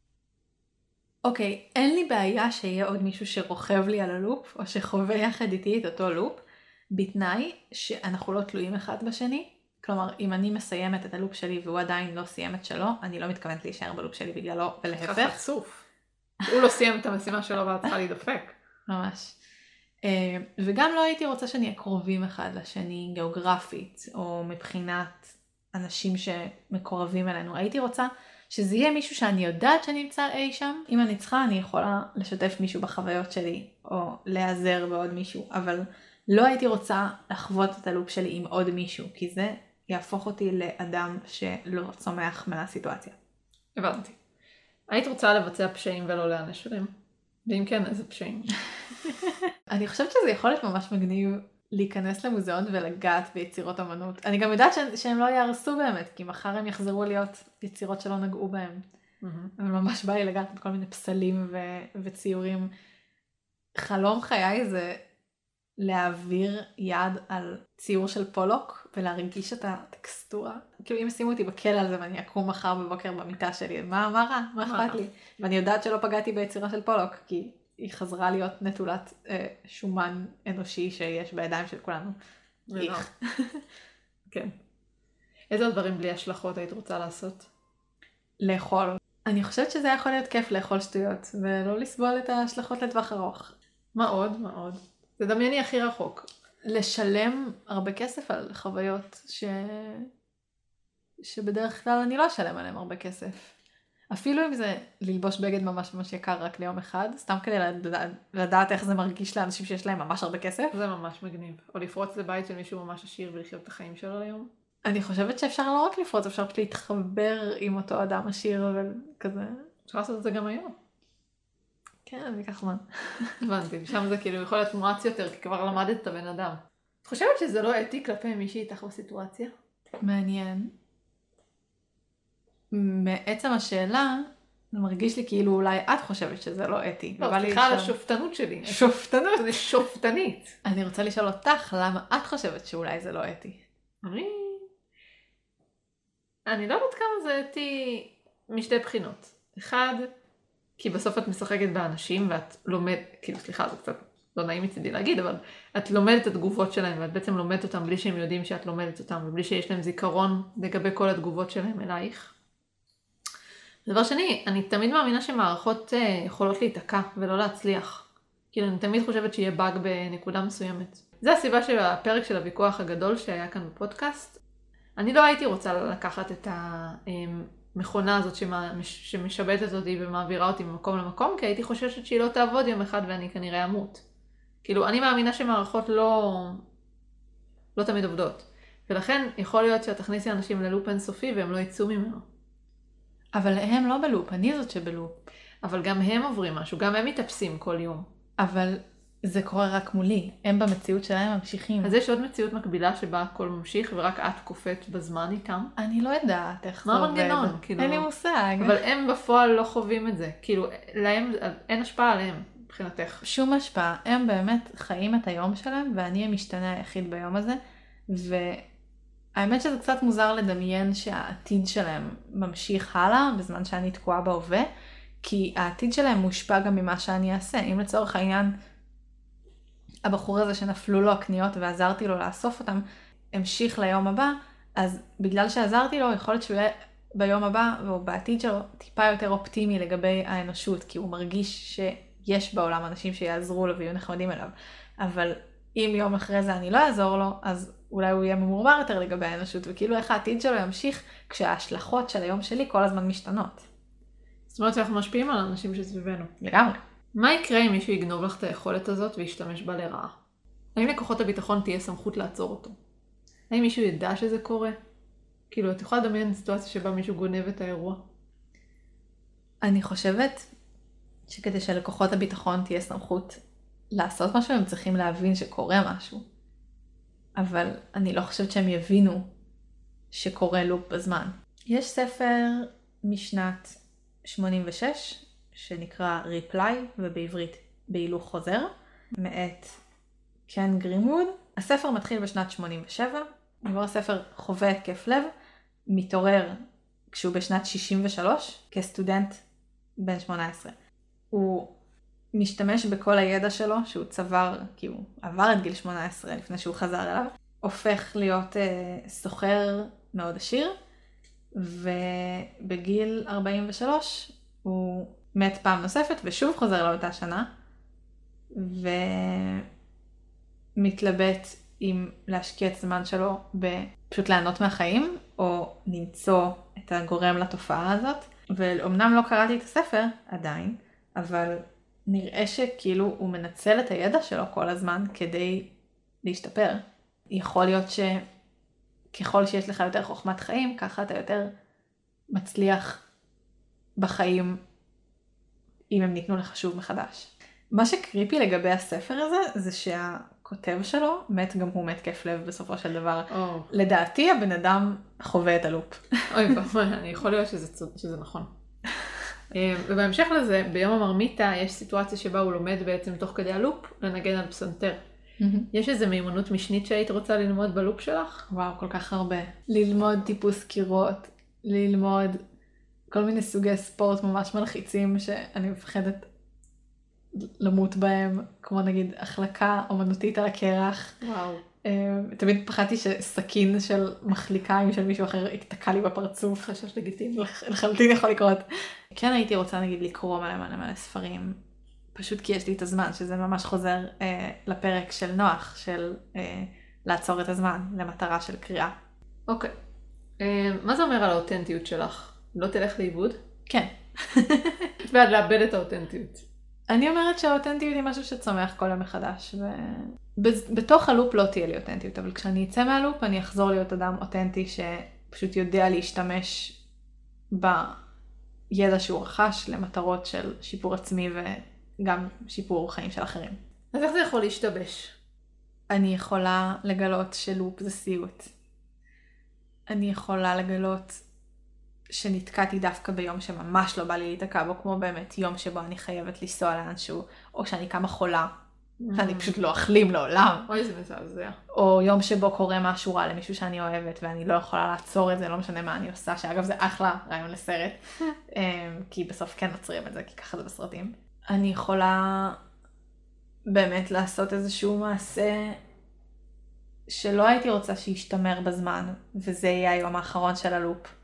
אוקיי, אין לי בעיה שיהיה עוד מישהו שרוכב לי על הלופ, או שחווה יחד איתי את אותו לופ, בתנאי שאנחנו לא תלויים אחד בשני. כלומר, אם אני מסיימת את הלופ שלי והוא עדיין לא סיים את שלו, אני לא מתכוונת להישאר בלופ שלי בגללו ולהפך. חצוף. הוא לא סיים את המשימה שלו ואת צריכה להידפק. ממש. וגם לא הייתי רוצה שנהיה קרובים אחד לשני גיאוגרפית, או מבחינת אנשים שמקורבים אלינו. הייתי רוצה שזה יהיה מישהו שאני יודעת שנמצא אי שם. אם אני צריכה, אני יכולה לשתף מישהו בחוויות שלי, או להיעזר בעוד מישהו, אבל לא הייתי רוצה לחוות את הלופ שלי עם עוד מישהו, כי זה יהפוך אותי לאדם שלא צומח מהסיטואציה. הבנתי. היית רוצה לבצע פשעים ולא להיענש עליהם? ואם כן, איזה פשעים? אני חושבת שזה יכול להיות ממש מגניב להיכנס למוזיאון ולגעת ביצירות אמנות. אני גם יודעת שהם לא יהרסו באמת, כי מחר הם יחזרו להיות יצירות שלא נגעו בהם. אבל ממש בא לי לגעת בכל מיני פסלים וציורים. חלום חיי זה להעביר יד על ציור של פולוק ולהרגיש את הטקסטורה. כאילו אם ישימו אותי בכלא על זה ואני אקום מחר בבוקר במיטה שלי, מה רע? מה אכפת לי? ואני יודעת שלא פגעתי ביצירה של פולוק, כי היא חזרה להיות נטולת שומן אנושי שיש בידיים של כולנו. איך. כן. איזה דברים בלי השלכות היית רוצה לעשות? לאכול. אני חושבת שזה יכול להיות כיף לאכול שטויות, ולא לסבול את ההשלכות לטווח ארוך. מה עוד? מה עוד? זה דמייני הכי רחוק. לשלם הרבה כסף על חוויות שבדרך כלל אני לא אשלם עליהם הרבה כסף. אפילו אם זה ללבוש בגד ממש ממש יקר רק ליום אחד, סתם כדי לדעת איך זה מרגיש לאנשים שיש להם ממש הרבה כסף. זה ממש מגניב. או לפרוץ לבית של מישהו ממש עשיר ולחיות את החיים שלו היום. אני חושבת שאפשר לא רק לפרוץ, אפשר פשוט להתחבר עם אותו אדם עשיר וכזה. אפשר לעשות את זה גם היום. כן, זה ייקח זמן. הבנתי, שם זה כאילו יכול להיות מואץ יותר, כי כבר למדת את הבן אדם. את חושבת שזה לא אתי כלפי מישהי איתך בסיטואציה? מעניין. מעצם השאלה, זה מרגיש לי כאילו אולי את חושבת שזה לא אתי. לא, סליחה על השופטנות שלי. שופטנות? זה שופטנית. אני רוצה לשאול אותך, למה את חושבת שאולי זה לא אתי? אני לא יודעת כמה זה אתי משתי בחינות. אחד, כי בסוף את משחקת באנשים ואת לומד, כאילו סליחה, זה קצת לא נעים מצידי להגיד, אבל את לומדת את התגובות שלהם ואת בעצם לומדת אותם בלי שהם יודעים שאת לומדת אותם ובלי שיש להם זיכרון לגבי כל התגובות שלהם אלייך. דבר שני, אני תמיד מאמינה שמערכות יכולות להיתקע ולא להצליח. כאילו אני תמיד חושבת שיהיה באג בנקודה מסוימת. זה הסיבה של הפרק של הוויכוח הגדול שהיה כאן בפודקאסט. אני לא הייתי רוצה לקחת את המכונה הזאת שמשבטת אותי ומעבירה אותי ממקום למקום, כי הייתי חוששת שהיא לא תעבוד יום אחד ואני כנראה אמות. כאילו אני מאמינה שמערכות לא תמיד עובדות. ולכן יכול להיות שאת תכניסי אנשים ללופ אינסופי והם לא יצאו ממנו. אבל הם לא בלופ, אני זאת שבלופ. אבל גם הם עוברים משהו, גם הם מתאפסים כל יום. אבל זה קורה רק מולי, הם במציאות שלהם ממשיכים. אז יש עוד מציאות מקבילה שבה הכל ממשיך ורק את קופאת בזמן איתם? אני לא יודעת איך זה עובד. מה המנגנון? כאילו... אין לי מושג. אבל הם בפועל לא חווים את זה. כאילו, להם, אין השפעה עליהם, מבחינתך. שום השפעה. הם באמת חיים את היום שלהם, ואני המשתנה היחיד ביום הזה. והאמת שזה קצת מוזר לדמיין שהעתיד שלהם ממשיך הלאה, בזמן שאני תקועה בהווה, כי העתיד שלהם מושפע גם ממה שאני אעשה. אם לצורך העניין, הבחור הזה שנפלו לו הקניות ועזרתי לו לאסוף אותם, המשיך ליום הבא, אז בגלל שעזרתי לו, יכול להיות שהוא יהיה ביום הבא, או בעתיד שלו, טיפה יותר אופטימי לגבי האנושות, כי הוא מרגיש שיש בעולם אנשים שיעזרו לו ויהיו נחמדים אליו. אבל אם יום אחרי זה אני לא אעזור לו, אז אולי הוא יהיה ממורמר יותר לגבי האנושות, וכאילו איך העתיד שלו ימשיך כשההשלכות של היום שלי כל הזמן משתנות. זאת אומרת שאנחנו משפיעים על האנשים שסביבנו. לגמרי. מה יקרה אם מישהו יגנוב לך את היכולת הזאת וישתמש בה לרעה? האם לכוחות הביטחון תהיה סמכות לעצור אותו? האם מישהו ידע שזה קורה? כאילו, את יכולה לדמיין סיטואציה שבה מישהו גונב את האירוע? אני חושבת שכדי שלכוחות הביטחון תהיה סמכות לעשות משהו, הם צריכים להבין שקורה משהו. אבל אני לא חושבת שהם יבינו שקורה לופ בזמן. יש ספר משנת 86 שנקרא Reply, ובעברית בהילוך חוזר, מאת קן גרינווד. הספר מתחיל בשנת 87, נגמר הספר חווה התקף לב, מתעורר כשהוא בשנת 63 כסטודנט בן 18. הוא משתמש בכל הידע שלו שהוא צבר, כי הוא עבר את גיל 18 לפני שהוא חזר אליו, הופך להיות סוחר מאוד עשיר, ובגיל 43 הוא מת פעם נוספת ושוב חוזר לאותה שנה, ומתלבט אם להשקיע את הזמן שלו בפשוט ליהנות מהחיים, או למצוא את הגורם לתופעה הזאת. ואומנם לא קראתי את הספר עדיין, אבל נראה שכאילו הוא מנצל את הידע שלו כל הזמן כדי להשתפר. יכול להיות שככל שיש לך יותר חוכמת חיים, ככה אתה יותר מצליח בחיים אם הם ניתנו לך שוב מחדש. מה שקריפי לגבי הספר הזה, זה שהכותב שלו מת, גם הוא מת כיף לב בסופו של דבר. לדעתי הבן אדם חווה את הלופ. אוי, אני יכול להיות שזה נכון. ובהמשך לזה, ביום המרמיתה יש סיטואציה שבה הוא לומד בעצם תוך כדי הלופ לנגן על פסנתר. יש איזו מיומנות משנית שהיית רוצה ללמוד בלופ שלך? וואו, כל כך הרבה. ללמוד טיפוס קירות, ללמוד כל מיני סוגי ספורט ממש מלחיצים שאני מפחדת למות בהם, כמו נגיד החלקה אומנותית על הקרח. וואו. תמיד פחדתי שסכין של מחליקיים של מישהו אחר יקתקע לי בפרצוף. חשש לגיטימי. לחלוטין יכול לקרות. כן הייתי רוצה נגיד לקרוא מלא ספרים, פשוט כי יש לי את הזמן, שזה ממש חוזר לפרק של נוח, של לעצור את הזמן למטרה של קריאה. אוקיי. מה זה אומר על האותנטיות שלך? לא תלך לאיבוד? כן. ועד לאבד את האותנטיות. אני אומרת שהאותנטיות היא משהו שצומח כל יום מחדש, בתוך הלופ לא תהיה לי אותנטיות, אבל כשאני אצא מהלופ אני אחזור להיות אדם אותנטי שפשוט יודע להשתמש בידע שהוא רכש למטרות של שיפור עצמי וגם שיפור חיים של אחרים. אז איך זה יכול להשתבש? אני יכולה לגלות שלופ זה סיוט. אני יכולה לגלות שנתקעתי דווקא ביום שממש לא בא לי להתעקע בו, כמו באמת יום שבו אני חייבת לנסוע לאנשהו, או שאני כמה חולה. אני פשוט לא אחלים לעולם. אוי, זה מזעזע. או יום שבו קורה משהו רע למישהו שאני אוהבת, ואני לא יכולה לעצור את זה, לא משנה מה אני עושה, שאגב זה אחלה רעיון לסרט, כי בסוף כן נוצרים את זה, כי ככה זה בסרטים. אני יכולה באמת לעשות איזשהו מעשה שלא הייתי רוצה שישתמר בזמן, וזה יהיה היום האחרון של הלופ.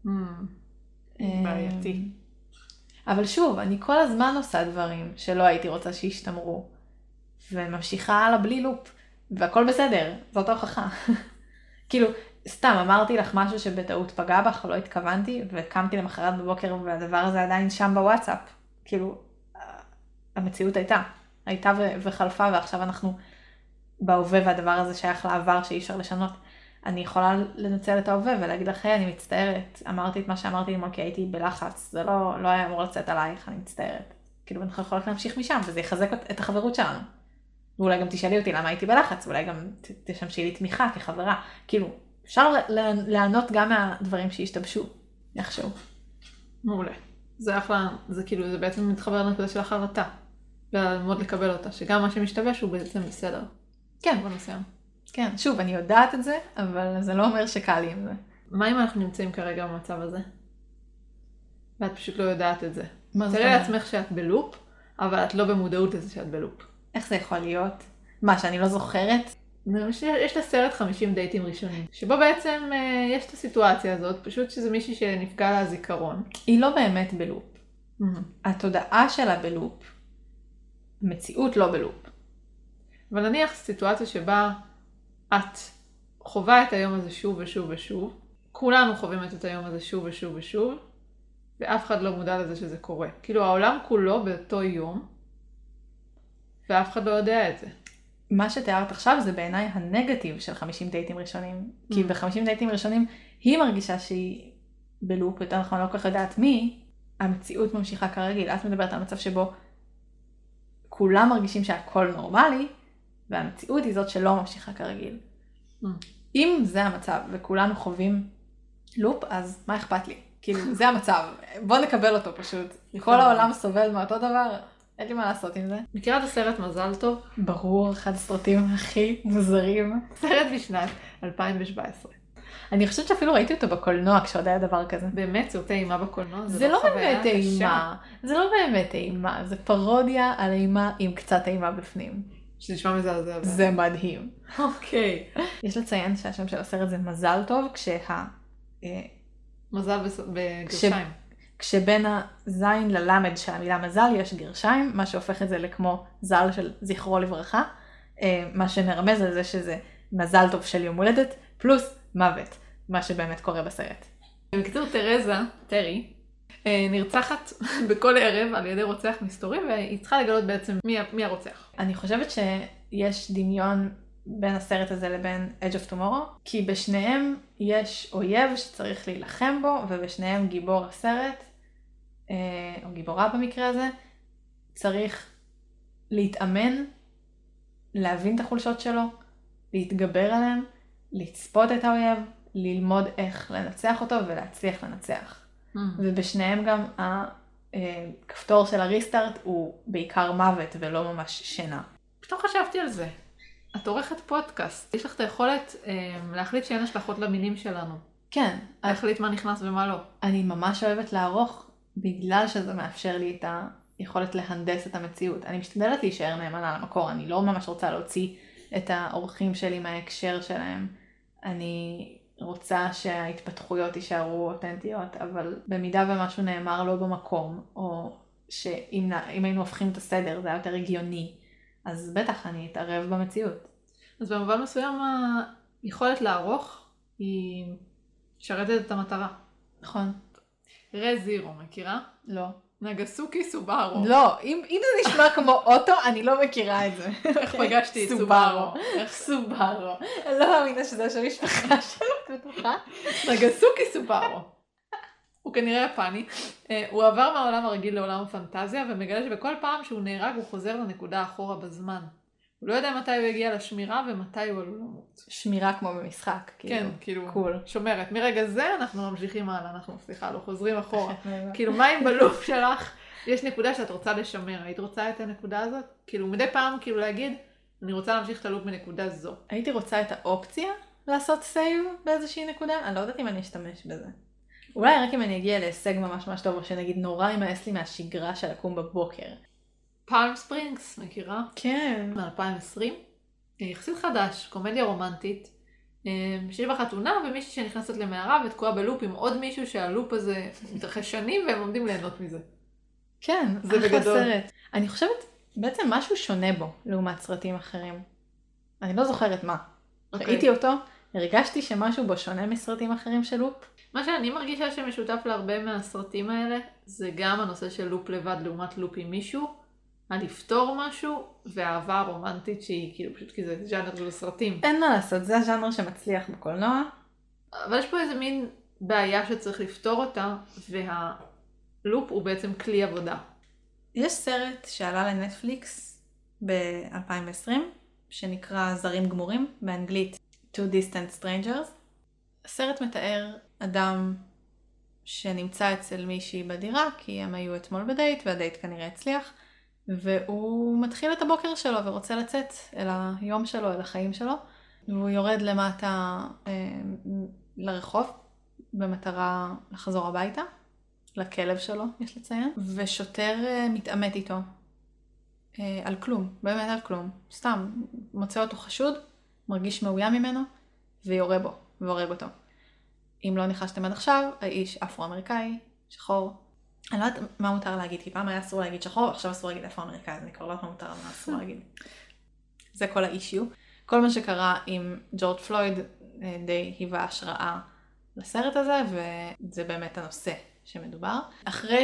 בעייתי. אבל שוב, אני כל הזמן עושה דברים שלא הייתי רוצה שישתמרו. וממשיכה הלאה בלי לופ, והכל בסדר, זאת ההוכחה. כאילו, סתם אמרתי לך משהו שבטעות פגע בך, לא התכוונתי, וקמתי למחרת בבוקר, והדבר הזה עדיין שם בוואטסאפ. כאילו, המציאות הייתה וחלפה, ועכשיו אנחנו בהווה, והדבר הזה שייך לעבר שאי אפשר לשנות. אני יכולה לנצל את ההווה ולהגיד לך, היי, אני מצטערת, אמרתי את מה שאמרתי לי, כי הייתי בלחץ, זה לא היה אמור לצאת עלייך, אני מצטערת. כאילו, אנחנו יכולים להמשיך משם, וזה יחזק את החברות שלנו. ואולי גם תשאלי אותי למה הייתי בלחץ, ואולי גם תשמשי לי תמיכה כחברה. כאילו, אפשר לענות גם מהדברים שהשתבשו, איכשהו. מעולה. זה אחלה, זה כאילו, זה בעצם מתחבר לנקודה של החרטה. וללמוד לקבל אותה, שגם מה שמשתבש הוא בעצם בסדר. כן. בנושאים. כן, שוב, אני יודעת את זה, אבל זה לא אומר שקל לי עם זה. מה אם אנחנו נמצאים כרגע במצב הזה? ואת פשוט לא יודעת את זה. תראי לעצמך שאת בלופ, אבל את לא במודעות לזה שאת בלופ. איך זה יכול להיות? מה, שאני לא זוכרת יש לה סרט 50 דייטים ראשונים, שבו בעצם יש את הסיטואציה הזאת, פשוט שזה מישהי שנפגע לה זיכרון. היא לא באמת בלופ. התודעה שלה בלופ. המציאות לא בלופ. אבל נניח סיטואציה שבה את חווה את היום הזה שוב ושוב ושוב, כולנו חווים את היום הזה שוב ושוב ושוב, ואף אחד לא מודע לזה שזה קורה. כאילו העולם כולו באותו יום, ואף אחד לא יודע את זה. מה שתיארת עכשיו זה בעיניי הנגטיב של 50 דייטים ראשונים. כי ב-50 דייטים ראשונים היא מרגישה שהיא בלופ, יותר נכון לא כל כך יודעת מי, המציאות ממשיכה כרגיל. את מדברת על מצב שבו כולם מרגישים שהכל נורמלי, והמציאות היא זאת שלא ממשיכה כרגיל. אם זה המצב וכולנו חווים לופ, אז מה אכפת לי? כאילו זה המצב, בוא נקבל אותו פשוט. כל העולם סובל מאותו דבר, אין לי מה לעשות עם זה. מכירה את הסרט מזל טוב? ברור, אחד הסרטים הכי מוזרים. סרט בשנת 2017. אני חושבת שאפילו ראיתי אותו בקולנוע כשעוד היה דבר כזה. באמת סרטי אימה בקולנוע? זה לא באמת אימה. זה לא באמת אימה. זה פרודיה על אימה עם קצת אימה בפנים. שנשמע מזעזע. זה מדהים. אוקיי. יש לציין שהשם של הסרט זה מזל טוב, מזל בגרשיים. כשבין הזין ללמד של המילה מזל יש גרשיים, מה שהופך את זה לכמו זל של זכרו לברכה, מה שמרמז על זה שזה מזל טוב של יום הולדת, פלוס מוות, מה שבאמת קורה בסרט. בקיצור, טרי, נרצחת בכל ערב על ידי רוצח מסתורי, והיא צריכה לגלות בעצם מי הרוצח. אני חושבת שיש דמיון בין הסרט הזה לבין Edge of Tomorrow, כי בשניהם יש אויב שצריך להילחם בו, ובשניהם גיבור הסרט, או גיבורה במקרה הזה, צריך להתאמן, להבין את החולשות שלו, להתגבר עליהן, לצפות את האויב, ללמוד איך לנצח אותו ולהצליח לנצח. ובשניהם גם הכפתור של הריסטארט הוא בעיקר מוות ולא ממש שינה. פתאום חשבתי על זה. את עורכת פודקאסט. יש לך את היכולת להחליט שאין השלכות למילים שלנו. כן. להחליט מה נכנס ומה לא. אני ממש אוהבת לערוך בגלל שזה מאפשר לי את היכולת להנדס את המציאות. אני משתדלת להישאר נאמנה למקור. אני לא ממש רוצה להוציא את האורחים שלי מההקשר שלהם. אני רוצה שההתפתחויות יישארו אותנטיות, אבל במידה ומשהו נאמר לא במקום, או שאם היינו הופכים את הסדר, זה היה יותר הגיוני, אז בטח אני אתערב במציאות. אז במובן מסוים היכולת לערוך היא שרתת את המטרה. נכון. רזירו, מכירה? לא. נגסוקי סובארו. לא, אם זה נשמע כמו אוטו, אני לא מכירה את זה. איך פגשתי את סובארו? איך סובארו? אני לא מאמינה שזה השם משפחה שלו, בטוחה. נגסוקי סובארו. הוא כנראה יפני. הוא עבר מהעולם הרגיל לעולם הפנטזיה, ומגלה שבכל פעם שהוא נהרג הוא חוזר לנקודה אחורה בזמן. הוא לא יודע מתי הוא יגיע לשמירה ומתי הוא עלול למות. שמירה כמו במשחק. כן, כאילו, קול. שומרת. מרגע זה אנחנו ממשיכים הלאה, אנחנו סליחה, לא חוזרים אחורה. כאילו, מה אם בלופ שלך יש נקודה שאת רוצה לשמר? היית רוצה את הנקודה הזאת? כאילו, מדי פעם כאילו להגיד, אני רוצה להמשיך את הלופ בנקודה זו. הייתי רוצה את האופציה לעשות סייב באיזושהי נקודה? אני לא יודעת אם אני אשתמש בזה. אולי רק אם אני אגיע להישג ממש ממש טוב, או שנגיד נורא ימאס לי מהשגרה של לקום בבוקר. פאלם ספרינגס, מכירה? כן. מ-2020. יחסית חדש, קומדיה רומנטית. שיש בה חתונה ומישהי שנכנסת למערה ותקועה בלופ עם עוד מישהו שהלופ הזה מתרחש שנים והם עומדים ליהנות מזה. כן, זה בגדול. סרט. אני חושבת בעצם משהו שונה בו לעומת סרטים אחרים. אני לא זוכרת מה. ראיתי אותו, הרגשתי שמשהו בו שונה מסרטים אחרים של לופ. מה שאני מרגישה שמשותף להרבה מהסרטים האלה, זה גם הנושא של לופ לבד לעומת לופ עם מישהו, על לפתור משהו, והאהבה הרומנטית שהיא כאילו פשוט כי זה ז'אנר של סרטים. אין מה לעשות, זה הז'אנר שמצליח בקולנוע. אבל יש פה איזה מין בעיה שצריך לפתור אותה, והלופ הוא בעצם כלי עבודה. יש סרט שעלה לנטפליקס ב-2020, שנקרא זרים גמורים, באנגלית Two Distant Strangers. הסרט מתאר אדם שנמצא אצל מישהי בדירה, כי הם היו אתמול בדייט, והדייט כנראה הצליח, והוא מתחיל את הבוקר שלו ורוצה לצאת אל היום שלו, אל החיים שלו, והוא יורד למטה לרחוב, במטרה לחזור הביתה, לכלב שלו, יש לציין, ושוטר מתעמת איתו על כלום, באמת על כלום, סתם, מוצא אותו חשוד, מרגיש מאוים ממנו, ויורה בו, והורג אותו. אם לא ניחשתם עד עכשיו, האיש אפרו-אמריקאי, שחור. אני לא יודעת מה מותר להגיד, כי פעם היה אסור להגיד שחור, ועכשיו אסור להגיד אפרו-אמריקאי, אז אני כבר לא יודעת מה מותר מה אסור להגיד. זה כל האישיו. כל מה שקרה עם ג'ורג' פלויד די היווה השראה לסרט הזה, וזה באמת הנושא שמדובר. אחרי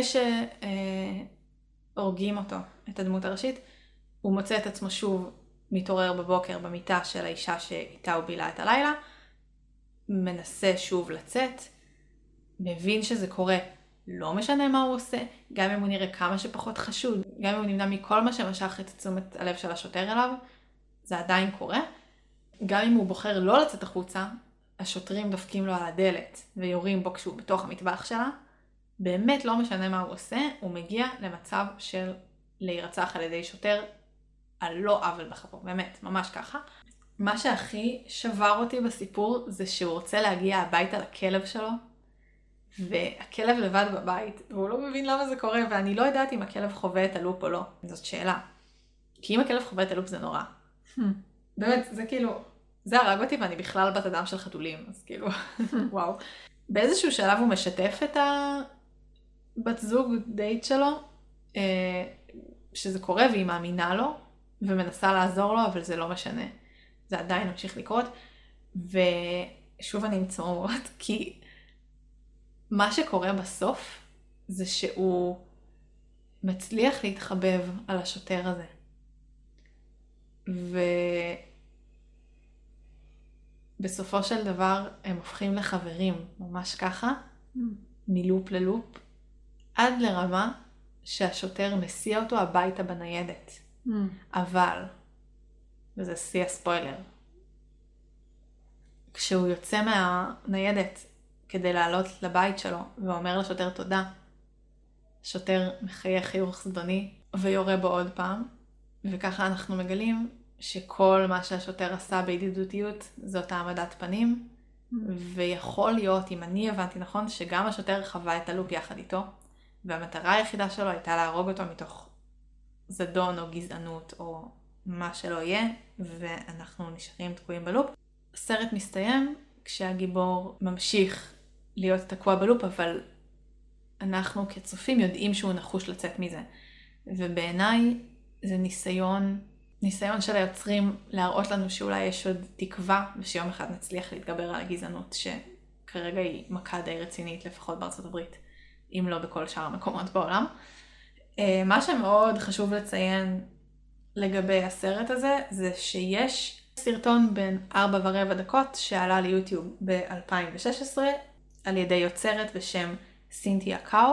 שהורגים אותו, את הדמות הראשית, הוא מוצא את עצמו שוב מתעורר בבוקר במיטה של האישה שאיתה הוא בילה את הלילה, מנסה שוב לצאת, מבין שזה קורה, לא משנה מה הוא עושה, גם אם הוא נראה כמה שפחות חשוד, גם אם הוא נמנע מכל מה שמשך את תשומת הלב של השוטר אליו, זה עדיין קורה. גם אם הוא בוחר לא לצאת החוצה, השוטרים דופקים לו על הדלת ויורים בו כשהוא בתוך המטבח שלה. באמת לא משנה מה הוא עושה, הוא מגיע למצב של להירצח על ידי שוטר על לא עוול בכפו, באמת, ממש ככה. מה שהכי שבר אותי בסיפור זה שהוא רוצה להגיע הביתה לכלב שלו, והכלב לבד בבית, והוא לא מבין למה זה קורה, ואני לא יודעת אם הכלב חווה את הלופ או לא. זאת שאלה. כי אם הכלב חווה את הלופ זה נורא. באמת, זה כאילו, זה הרג אותי ואני בכלל בת אדם של חתולים, אז כאילו, וואו. באיזשהו שלב הוא משתף את הבת זוג דייט שלו, שזה קורה והיא מאמינה לו, ומנסה לעזור לו, אבל זה לא משנה. זה עדיין ממשיך לקרות, ושוב אני עם צמרמורת, כי מה שקורה בסוף, זה שהוא מצליח להתחבב על השוטר הזה. ובסופו של דבר הם הופכים לחברים, ממש ככה, מלופ ללופ, עד לרמה שהשוטר מסיע אותו הביתה בניידת. אבל, וזה שיא הספוילר, כשהוא יוצא מהניידת כדי לעלות לבית שלו ואומר לשוטר תודה, שוטר מחייך חיוך סדוני ויורה בו עוד פעם, וככה אנחנו מגלים שכל מה שהשוטר עשה בידידותיות זאת העמדת פנים, ויכול להיות, אם אני הבנתי נכון, שגם השוטר חווה את הלופ יחד איתו, והמטרה היחידה שלו הייתה להרוג אותו מתוך זדון או גזענות או מה שלא יהיה, ואנחנו נשארים תקועים בלופ. הסרט מסתיים כשהגיבור ממשיך להיות תקוע בלופ, אבל אנחנו כצופים יודעים שהוא נחוש לצאת מזה. ובעיניי זה ניסיון של היוצרים להראות לנו שאולי יש עוד תקווה, ושיום אחד נצליח להתגבר על הגזענות, שכרגע היא מכה די רצינית, לפחות בארצות הברית, אם לא בכל שאר המקומות בעולם. מה שמאוד חשוב לציין לגבי הסרט הזה, זה שיש סרטון בין 4.25 דקות שעלה ליוטיוב ב-2016 על ידי יוצרת בשם סינתיה קאו.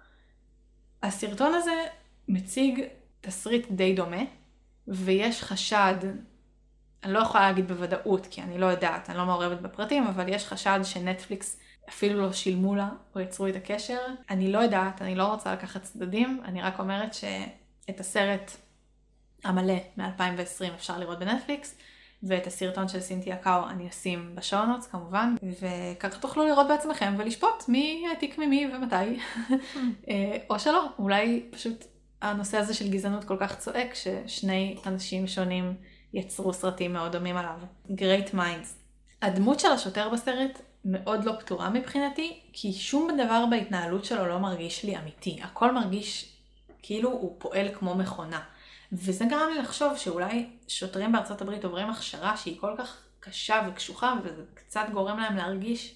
הסרטון הזה מציג תסריט די דומה, ויש חשד, אני לא יכולה להגיד בוודאות כי אני לא יודעת, אני לא מעורבת בפרטים, אבל יש חשד שנטפליקס אפילו לא שילמו לה או יצרו את הקשר. אני לא יודעת, אני לא רוצה לקחת צדדים, אני רק אומרת שאת הסרט המלא מ-2020 אפשר לראות בנטפליקס, ואת הסרטון של סינתיה קאו אני אשים בשואונוטס כמובן, וככה תוכלו לראות בעצמכם ולשפוט מי העתיק ממי ומתי, או שלא, אולי פשוט הנושא הזה של גזענות כל כך צועק, ששני אנשים שונים יצרו סרטים מאוד דומים עליו. Great Minds. הדמות של השוטר בסרט מאוד לא פתורה מבחינתי, כי שום דבר בהתנהלות שלו לא מרגיש לי אמיתי. הכל מרגיש כאילו הוא פועל כמו מכונה. וזה גרם לי לחשוב שאולי שוטרים בארצות הברית עוברים הכשרה שהיא כל כך קשה וקשוחה, וזה קצת גורם להם להרגיש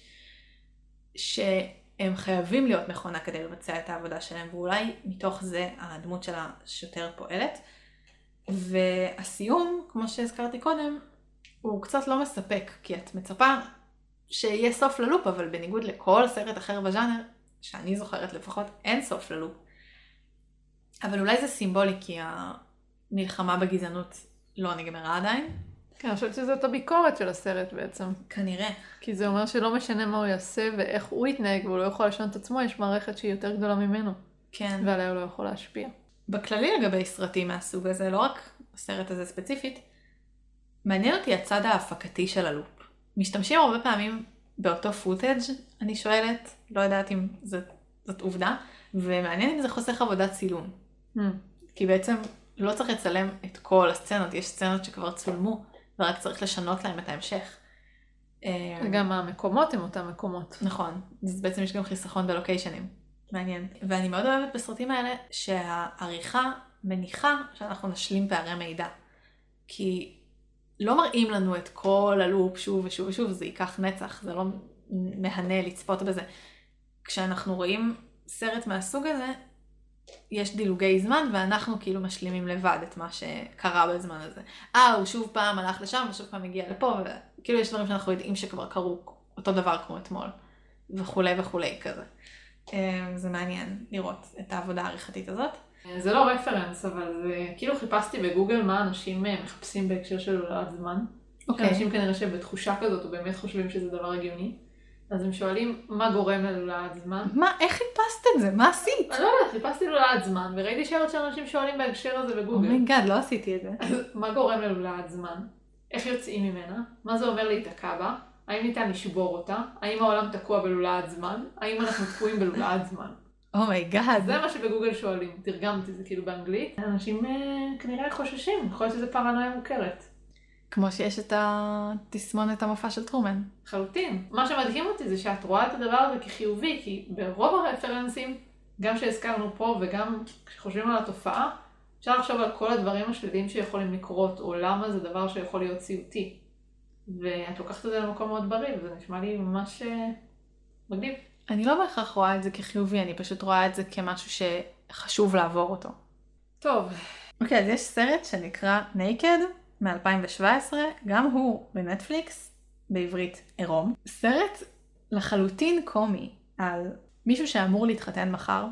שהם חייבים להיות מכונה כדי לבצע את העבודה שלהם, ואולי מתוך זה הדמות של השוטר פועלת. והסיום, כמו שהזכרתי קודם, הוא קצת לא מספק, כי את מצפה שיהיה סוף ללופ, אבל בניגוד לכל סרט אחר בז'אנר, שאני זוכרת לפחות, אין סוף ללופ. אבל אולי זה סימבולי, כי המלחמה בגזענות לא נגמרה עדיין. כן, אני חושבת שזאת הביקורת של הסרט בעצם. כנראה. כי זה אומר שלא משנה מה הוא יעשה ואיך הוא יתנהג, והוא לא יכול לשנות את עצמו, יש מערכת שהיא יותר גדולה ממנו. כן. ועליה הוא לא יכול להשפיע. בכללי לגבי סרטים מהסוג הזה, לא רק הסרט הזה ספציפית, מעניין אותי הצד ההפקתי של הלופ. משתמשים הרבה פעמים באותו פוטאג', אני שואלת, לא יודעת אם זאת עובדה, ומעניין אם זה חוסך עבודת צילום. כי בעצם לא צריך לצלם את כל הסצנות, יש סצנות שכבר צולמו, ורק צריך לשנות להם את ההמשך. וגם המקומות הם אותם מקומות. נכון, אז בעצם יש גם חיסכון בלוקיישנים. מעניין. ואני מאוד אוהבת בסרטים האלה שהעריכה מניחה שאנחנו נשלים פערי מידע. כי לא מראים לנו את כל הלופ שוב ושוב ושוב, זה ייקח נצח, זה לא מהנה לצפות בזה. כשאנחנו רואים סרט מהסוג הזה, יש דילוגי זמן, ואנחנו כאילו משלימים לבד את מה שקרה בזמן הזה. הוא שוב פעם הלך לשם, ושוב פעם הגיע לפה, וכאילו יש דברים שאנחנו יודעים שכבר קרו אותו דבר כמו אתמול, וכולי וכולי כזה. זה מעניין לראות את העבודה העריכתית הזאת. זה לא רפרנס, אבל כאילו חיפשתי בגוגל מה אנשים מחפשים בהקשר של לולאת זמן. אנשים כנראה שבתחושה כזאת, או באמת חושבים שזה דבר הגיוני. אז הם שואלים מה גורם ללולאת זמן. מה? איך חיפשת את זה? מה עשית? אני לא יודעת, חיפשתי לולאת זמן, וראיתי שאלות שאנשים שואלים בהקשר הזה בגוגל. אומייגאד, לא עשיתי את זה. אז מה גורם ללולאת זמן? איך יוצאים ממנה? מה זה אומר להיתקע בה? האם ניתן לשבור אותה? האם העולם תקוע בלולאת זמן? האם אנחנו תקועים בלולאת זמן? אומייגאד. זה מה שבגוגל שואלים. תרגמתי זה כאילו באנגלית. אנשים כנראה חוששים, יכול להיות שזה פרנויה מוכרת. כמו שיש את התסמונת המופע של טרומן. חלוטין. מה שמדהים אותי זה שאת רואה את הדבר הזה כחיובי, כי ברוב הרפרנסים, גם שהזכרנו פה וגם כשחושבים על התופעה, אפשר לחשוב על כל הדברים השליליים שיכולים לקרות, או למה זה דבר שיכול להיות סיוטי. ואת לוקחת את זה למקום מאוד בריא, וזה נשמע לי ממש מגניב. אני לא בהכרח רואה את זה כחיובי, אני פשוט רואה את זה כמשהו שחשוב לעבור אותו. טוב. אוקיי, אז יש סרט שנקרא Naked מ-2017, גם הוא בנטפליקס, בעברית עירום. סרט לחלוטין קומי על מישהו שאמור להתחתן מחר,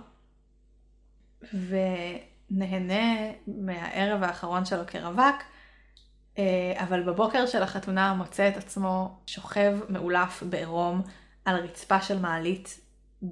ונהנה מהערב האחרון שלו כרווק, אבל בבוקר של החתונה מוצא את עצמו שוכב מעולף בעירום על רצפה של מעלית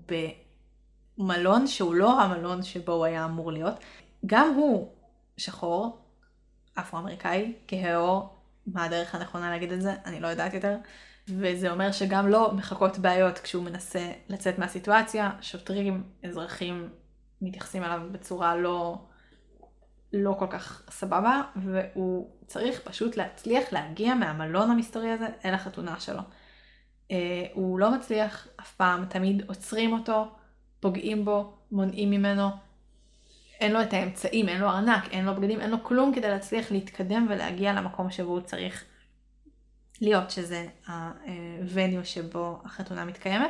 במלון שהוא לא המלון שבו הוא היה אמור להיות. גם הוא שחור, אפרו-אמריקאי, כהאור, מה הדרך הנכונה להגיד את זה? אני לא יודעת יותר. וזה אומר שגם לא מחכות בעיות כשהוא מנסה לצאת מהסיטואציה. שוטרים, אזרחים, מתייחסים אליו בצורה לא כל כך סבבה, והוא צריך פשוט להצליח להגיע מהמלון המסתורי הזה אל החתונה שלו. הוא לא מצליח אף פעם, תמיד עוצרים אותו, פוגעים בו, מונעים ממנו, אין לו את האמצעים, אין לו ארנק, אין לו בגדים, אין לו כלום כדי להצליח להתקדם ולהגיע למקום שבו הוא צריך להיות, שזה הווניו שבו החתונה מתקיימת.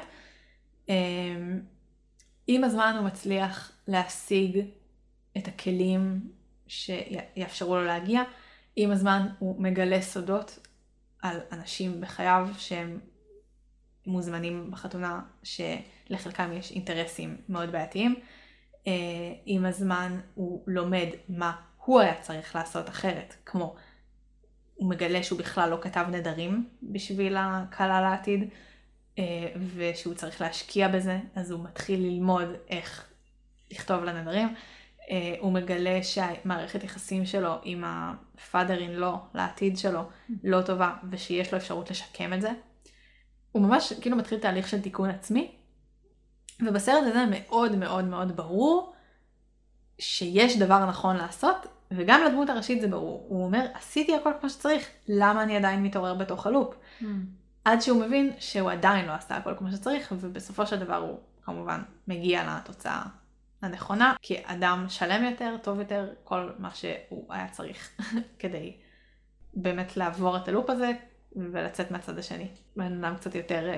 עם הזמן הוא מצליח להשיג את הכלים שיאפשרו לו להגיע. עם הזמן הוא מגלה סודות על אנשים בחייו שהם מוזמנים בחתונה, שלחלקם יש אינטרסים מאוד בעייתיים. עם הזמן הוא לומד מה הוא היה צריך לעשות אחרת, כמו הוא מגלה שהוא בכלל לא כתב נדרים בשביל הכלה לעתיד, ושהוא צריך להשקיע בזה, אז הוא מתחיל ללמוד איך לכתוב לנדרים. הוא מגלה שהמערכת יחסים שלו עם ה-father-in-law לעתיד שלו לא טובה, ושיש לו אפשרות לשקם את זה. הוא ממש כאילו מתחיל תהליך של תיקון עצמי, ובסרט הזה מאוד מאוד מאוד ברור שיש דבר נכון לעשות, וגם לדמות הראשית זה ברור. הוא אומר, עשיתי הכל כמו שצריך, למה אני עדיין מתעורר בתוך הלופ? עד שהוא מבין שהוא עדיין לא עשה הכל כמו שצריך, ובסופו של דבר הוא כמובן מגיע לתוצאה הנכונה, כי אדם שלם יותר, טוב יותר, כל מה שהוא היה צריך כדי באמת לעבור את הלופ הזה ולצאת מהצד השני. בן אדם קצת יותר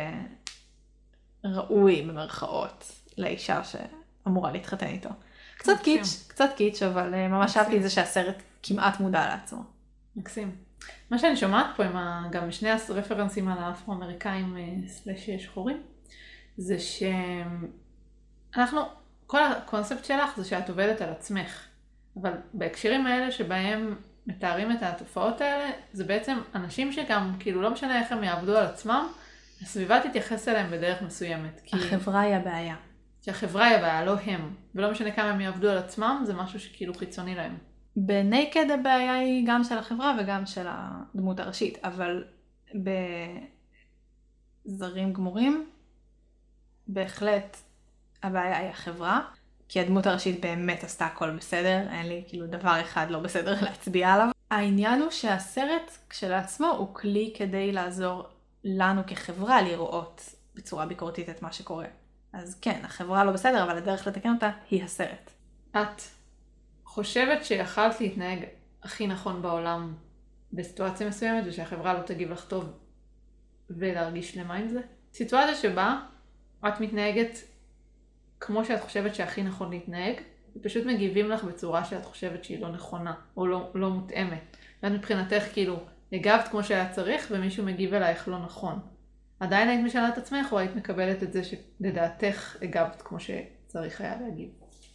ראוי במרכאות לאישה שאמורה להתחתן איתו. קצת קיץ', אבל ממש אהבתי את זה שהסרט כמעט מודע לעצמו. מקסים. מה שאני שומעת פה, גם משני הרפרנסים על האפרו-אמריקאים סלש שחורים, זה שאנחנו, כל הקונספט שלך זה שאת עובדת על עצמך, אבל בהקשרים האלה שבהם מתארים את התופעות האלה, זה בעצם אנשים שגם, כאילו לא משנה איך הם יעבדו על עצמם, הסביבה תתייחס אליהם בדרך מסוימת. החברה היא הבעיה. שהחברה היא הבעיה, לא הם. ולא משנה כמה הם יעבדו על עצמם, זה משהו שכאילו חיצוני להם. בנקד הבעיה היא גם של החברה וגם של הדמות הראשית, אבל בזרים גמורים, בהחלט הבעיה היא החברה, כי הדמות הראשית באמת עשתה הכל בסדר, אין לי כאילו דבר אחד לא בסדר להצביע עליו. העניין הוא שהסרט כשלעצמו הוא כלי כדי לעזור לנו כחברה לראות בצורה ביקורתית את מה שקורה. אז כן, החברה לא בסדר, אבל הדרך לתקן אותה היא הסרט. את חושבת שיכלת להתנהג הכי נכון בעולם בסיטואציה מסוימת, ושהחברה לא תגיב לך טוב ולהרגיש שלמה עם זה? סיטואציה שבה את מתנהגת כמו שאת חושבת שהכי נכון להתנהג, ופשוט מגיבים לך בצורה שאת חושבת שהיא לא נכונה, או לא מותאמת. ואת מבחינתך כאילו הגבת כמו שהיה צריך, ומישהו מגיב אלייך לא נכון. עדיין היית משנה את עצמך, או היית מקבלת את זה שלדעתך הגבת כמו שצריך היה להגיב?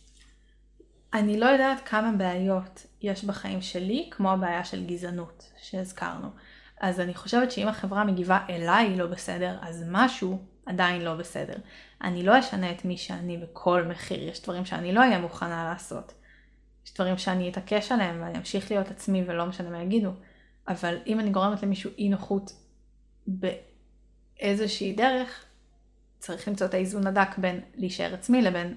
אני לא יודעת כמה בעיות יש בחיים שלי, כמו הבעיה של גזענות שהזכרנו. אז אני חושבת שאם החברה מגיבה אליי לא בסדר, אז משהו עדיין לא בסדר. אני לא אשנה את מי שאני בכל מחיר. יש דברים שאני לא אהיה מוכנה לעשות. יש דברים שאני אתעקש עליהם ואני אמשיך להיות עצמי ולא משנה מה יגידו. אבל אם אני גורמת למישהו אי נוחות באיזושהי דרך, צריך למצוא את האיזון הדק בין להישאר עצמי לבין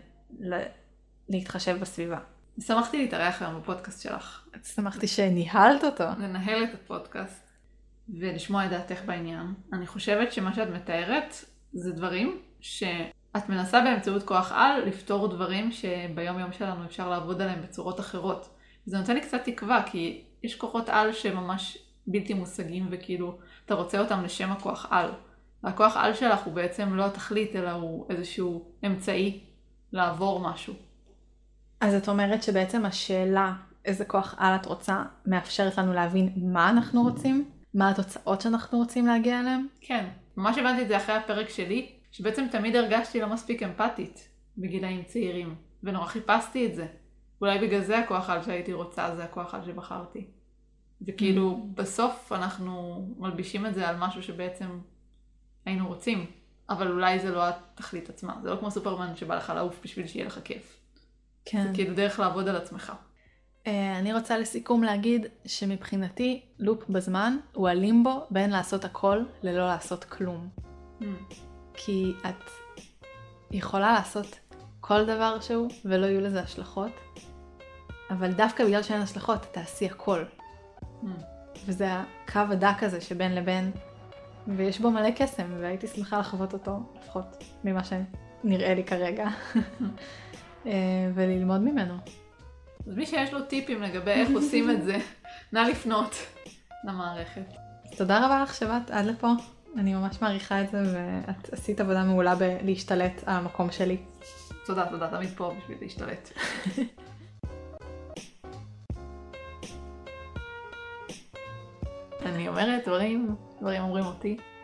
להתחשב בסביבה. שמחתי להתארח היום בפודקאסט שלך. שמחתי שניהלת אותו. לנהל את הפודקאסט ולשמוע את דעתך בעניין. אני חושבת שמה שאת מתארת זה דברים שאת מנסה באמצעות כוח על לפתור דברים שביום יום שלנו אפשר לעבוד עליהם בצורות אחרות. זה נותן לי קצת תקווה, כי יש כוחות על שממש בלתי מושגים, וכאילו אתה רוצה אותם לשם הכוח על. והכוח על שלך הוא בעצם לא התכלית, אלא הוא איזשהו אמצעי לעבור משהו. אז את אומרת שבעצם השאלה איזה כוח על את רוצה מאפשרת לנו להבין מה אנחנו רוצים? מה התוצאות שאנחנו רוצים להגיע אליהם? כן, ממש הבנתי את זה אחרי הפרק שלי, שבעצם תמיד הרגשתי לא מספיק אמפתית בגילאים צעירים, ונורא חיפשתי את זה. אולי בגלל זה הכוח על שהייתי רוצה, זה הכוח על שבחרתי. וכאילו בסוף אנחנו מלבישים את זה על משהו שבעצם היינו רוצים, אבל אולי זה לא התכלית עצמה. זה לא כמו סופרמן שבא לך לעוף בשביל שיהיה לך כיף. כן. זה כאילו דרך לעבוד על עצמך. אני רוצה לסיכום להגיד שמבחינתי לופ בזמן הוא הלימבו בין לעשות הכל ללא לעשות כלום. כי את יכולה לעשות כל דבר שהוא ולא יהיו לזה השלכות, אבל דווקא בגלל שאין השלכות תעשי הכל. וזה הקו הדק הזה שבין לבין, ויש בו מלא קסם, והייתי שמחה לחוות אותו, לפחות ממה שנראה לי כרגע, וללמוד ממנו. אז מי שיש לו טיפים לגבי איך עושים את זה, נא לפנות למערכת. תודה רבה לך שבאת עד לפה. אני ממש מעריכה את זה, ואת עשית עבודה מעולה בלהשתלט על המקום שלי. תודה, תמיד פה בשביל להשתלט. אני אומרת דברים אומרים אותי.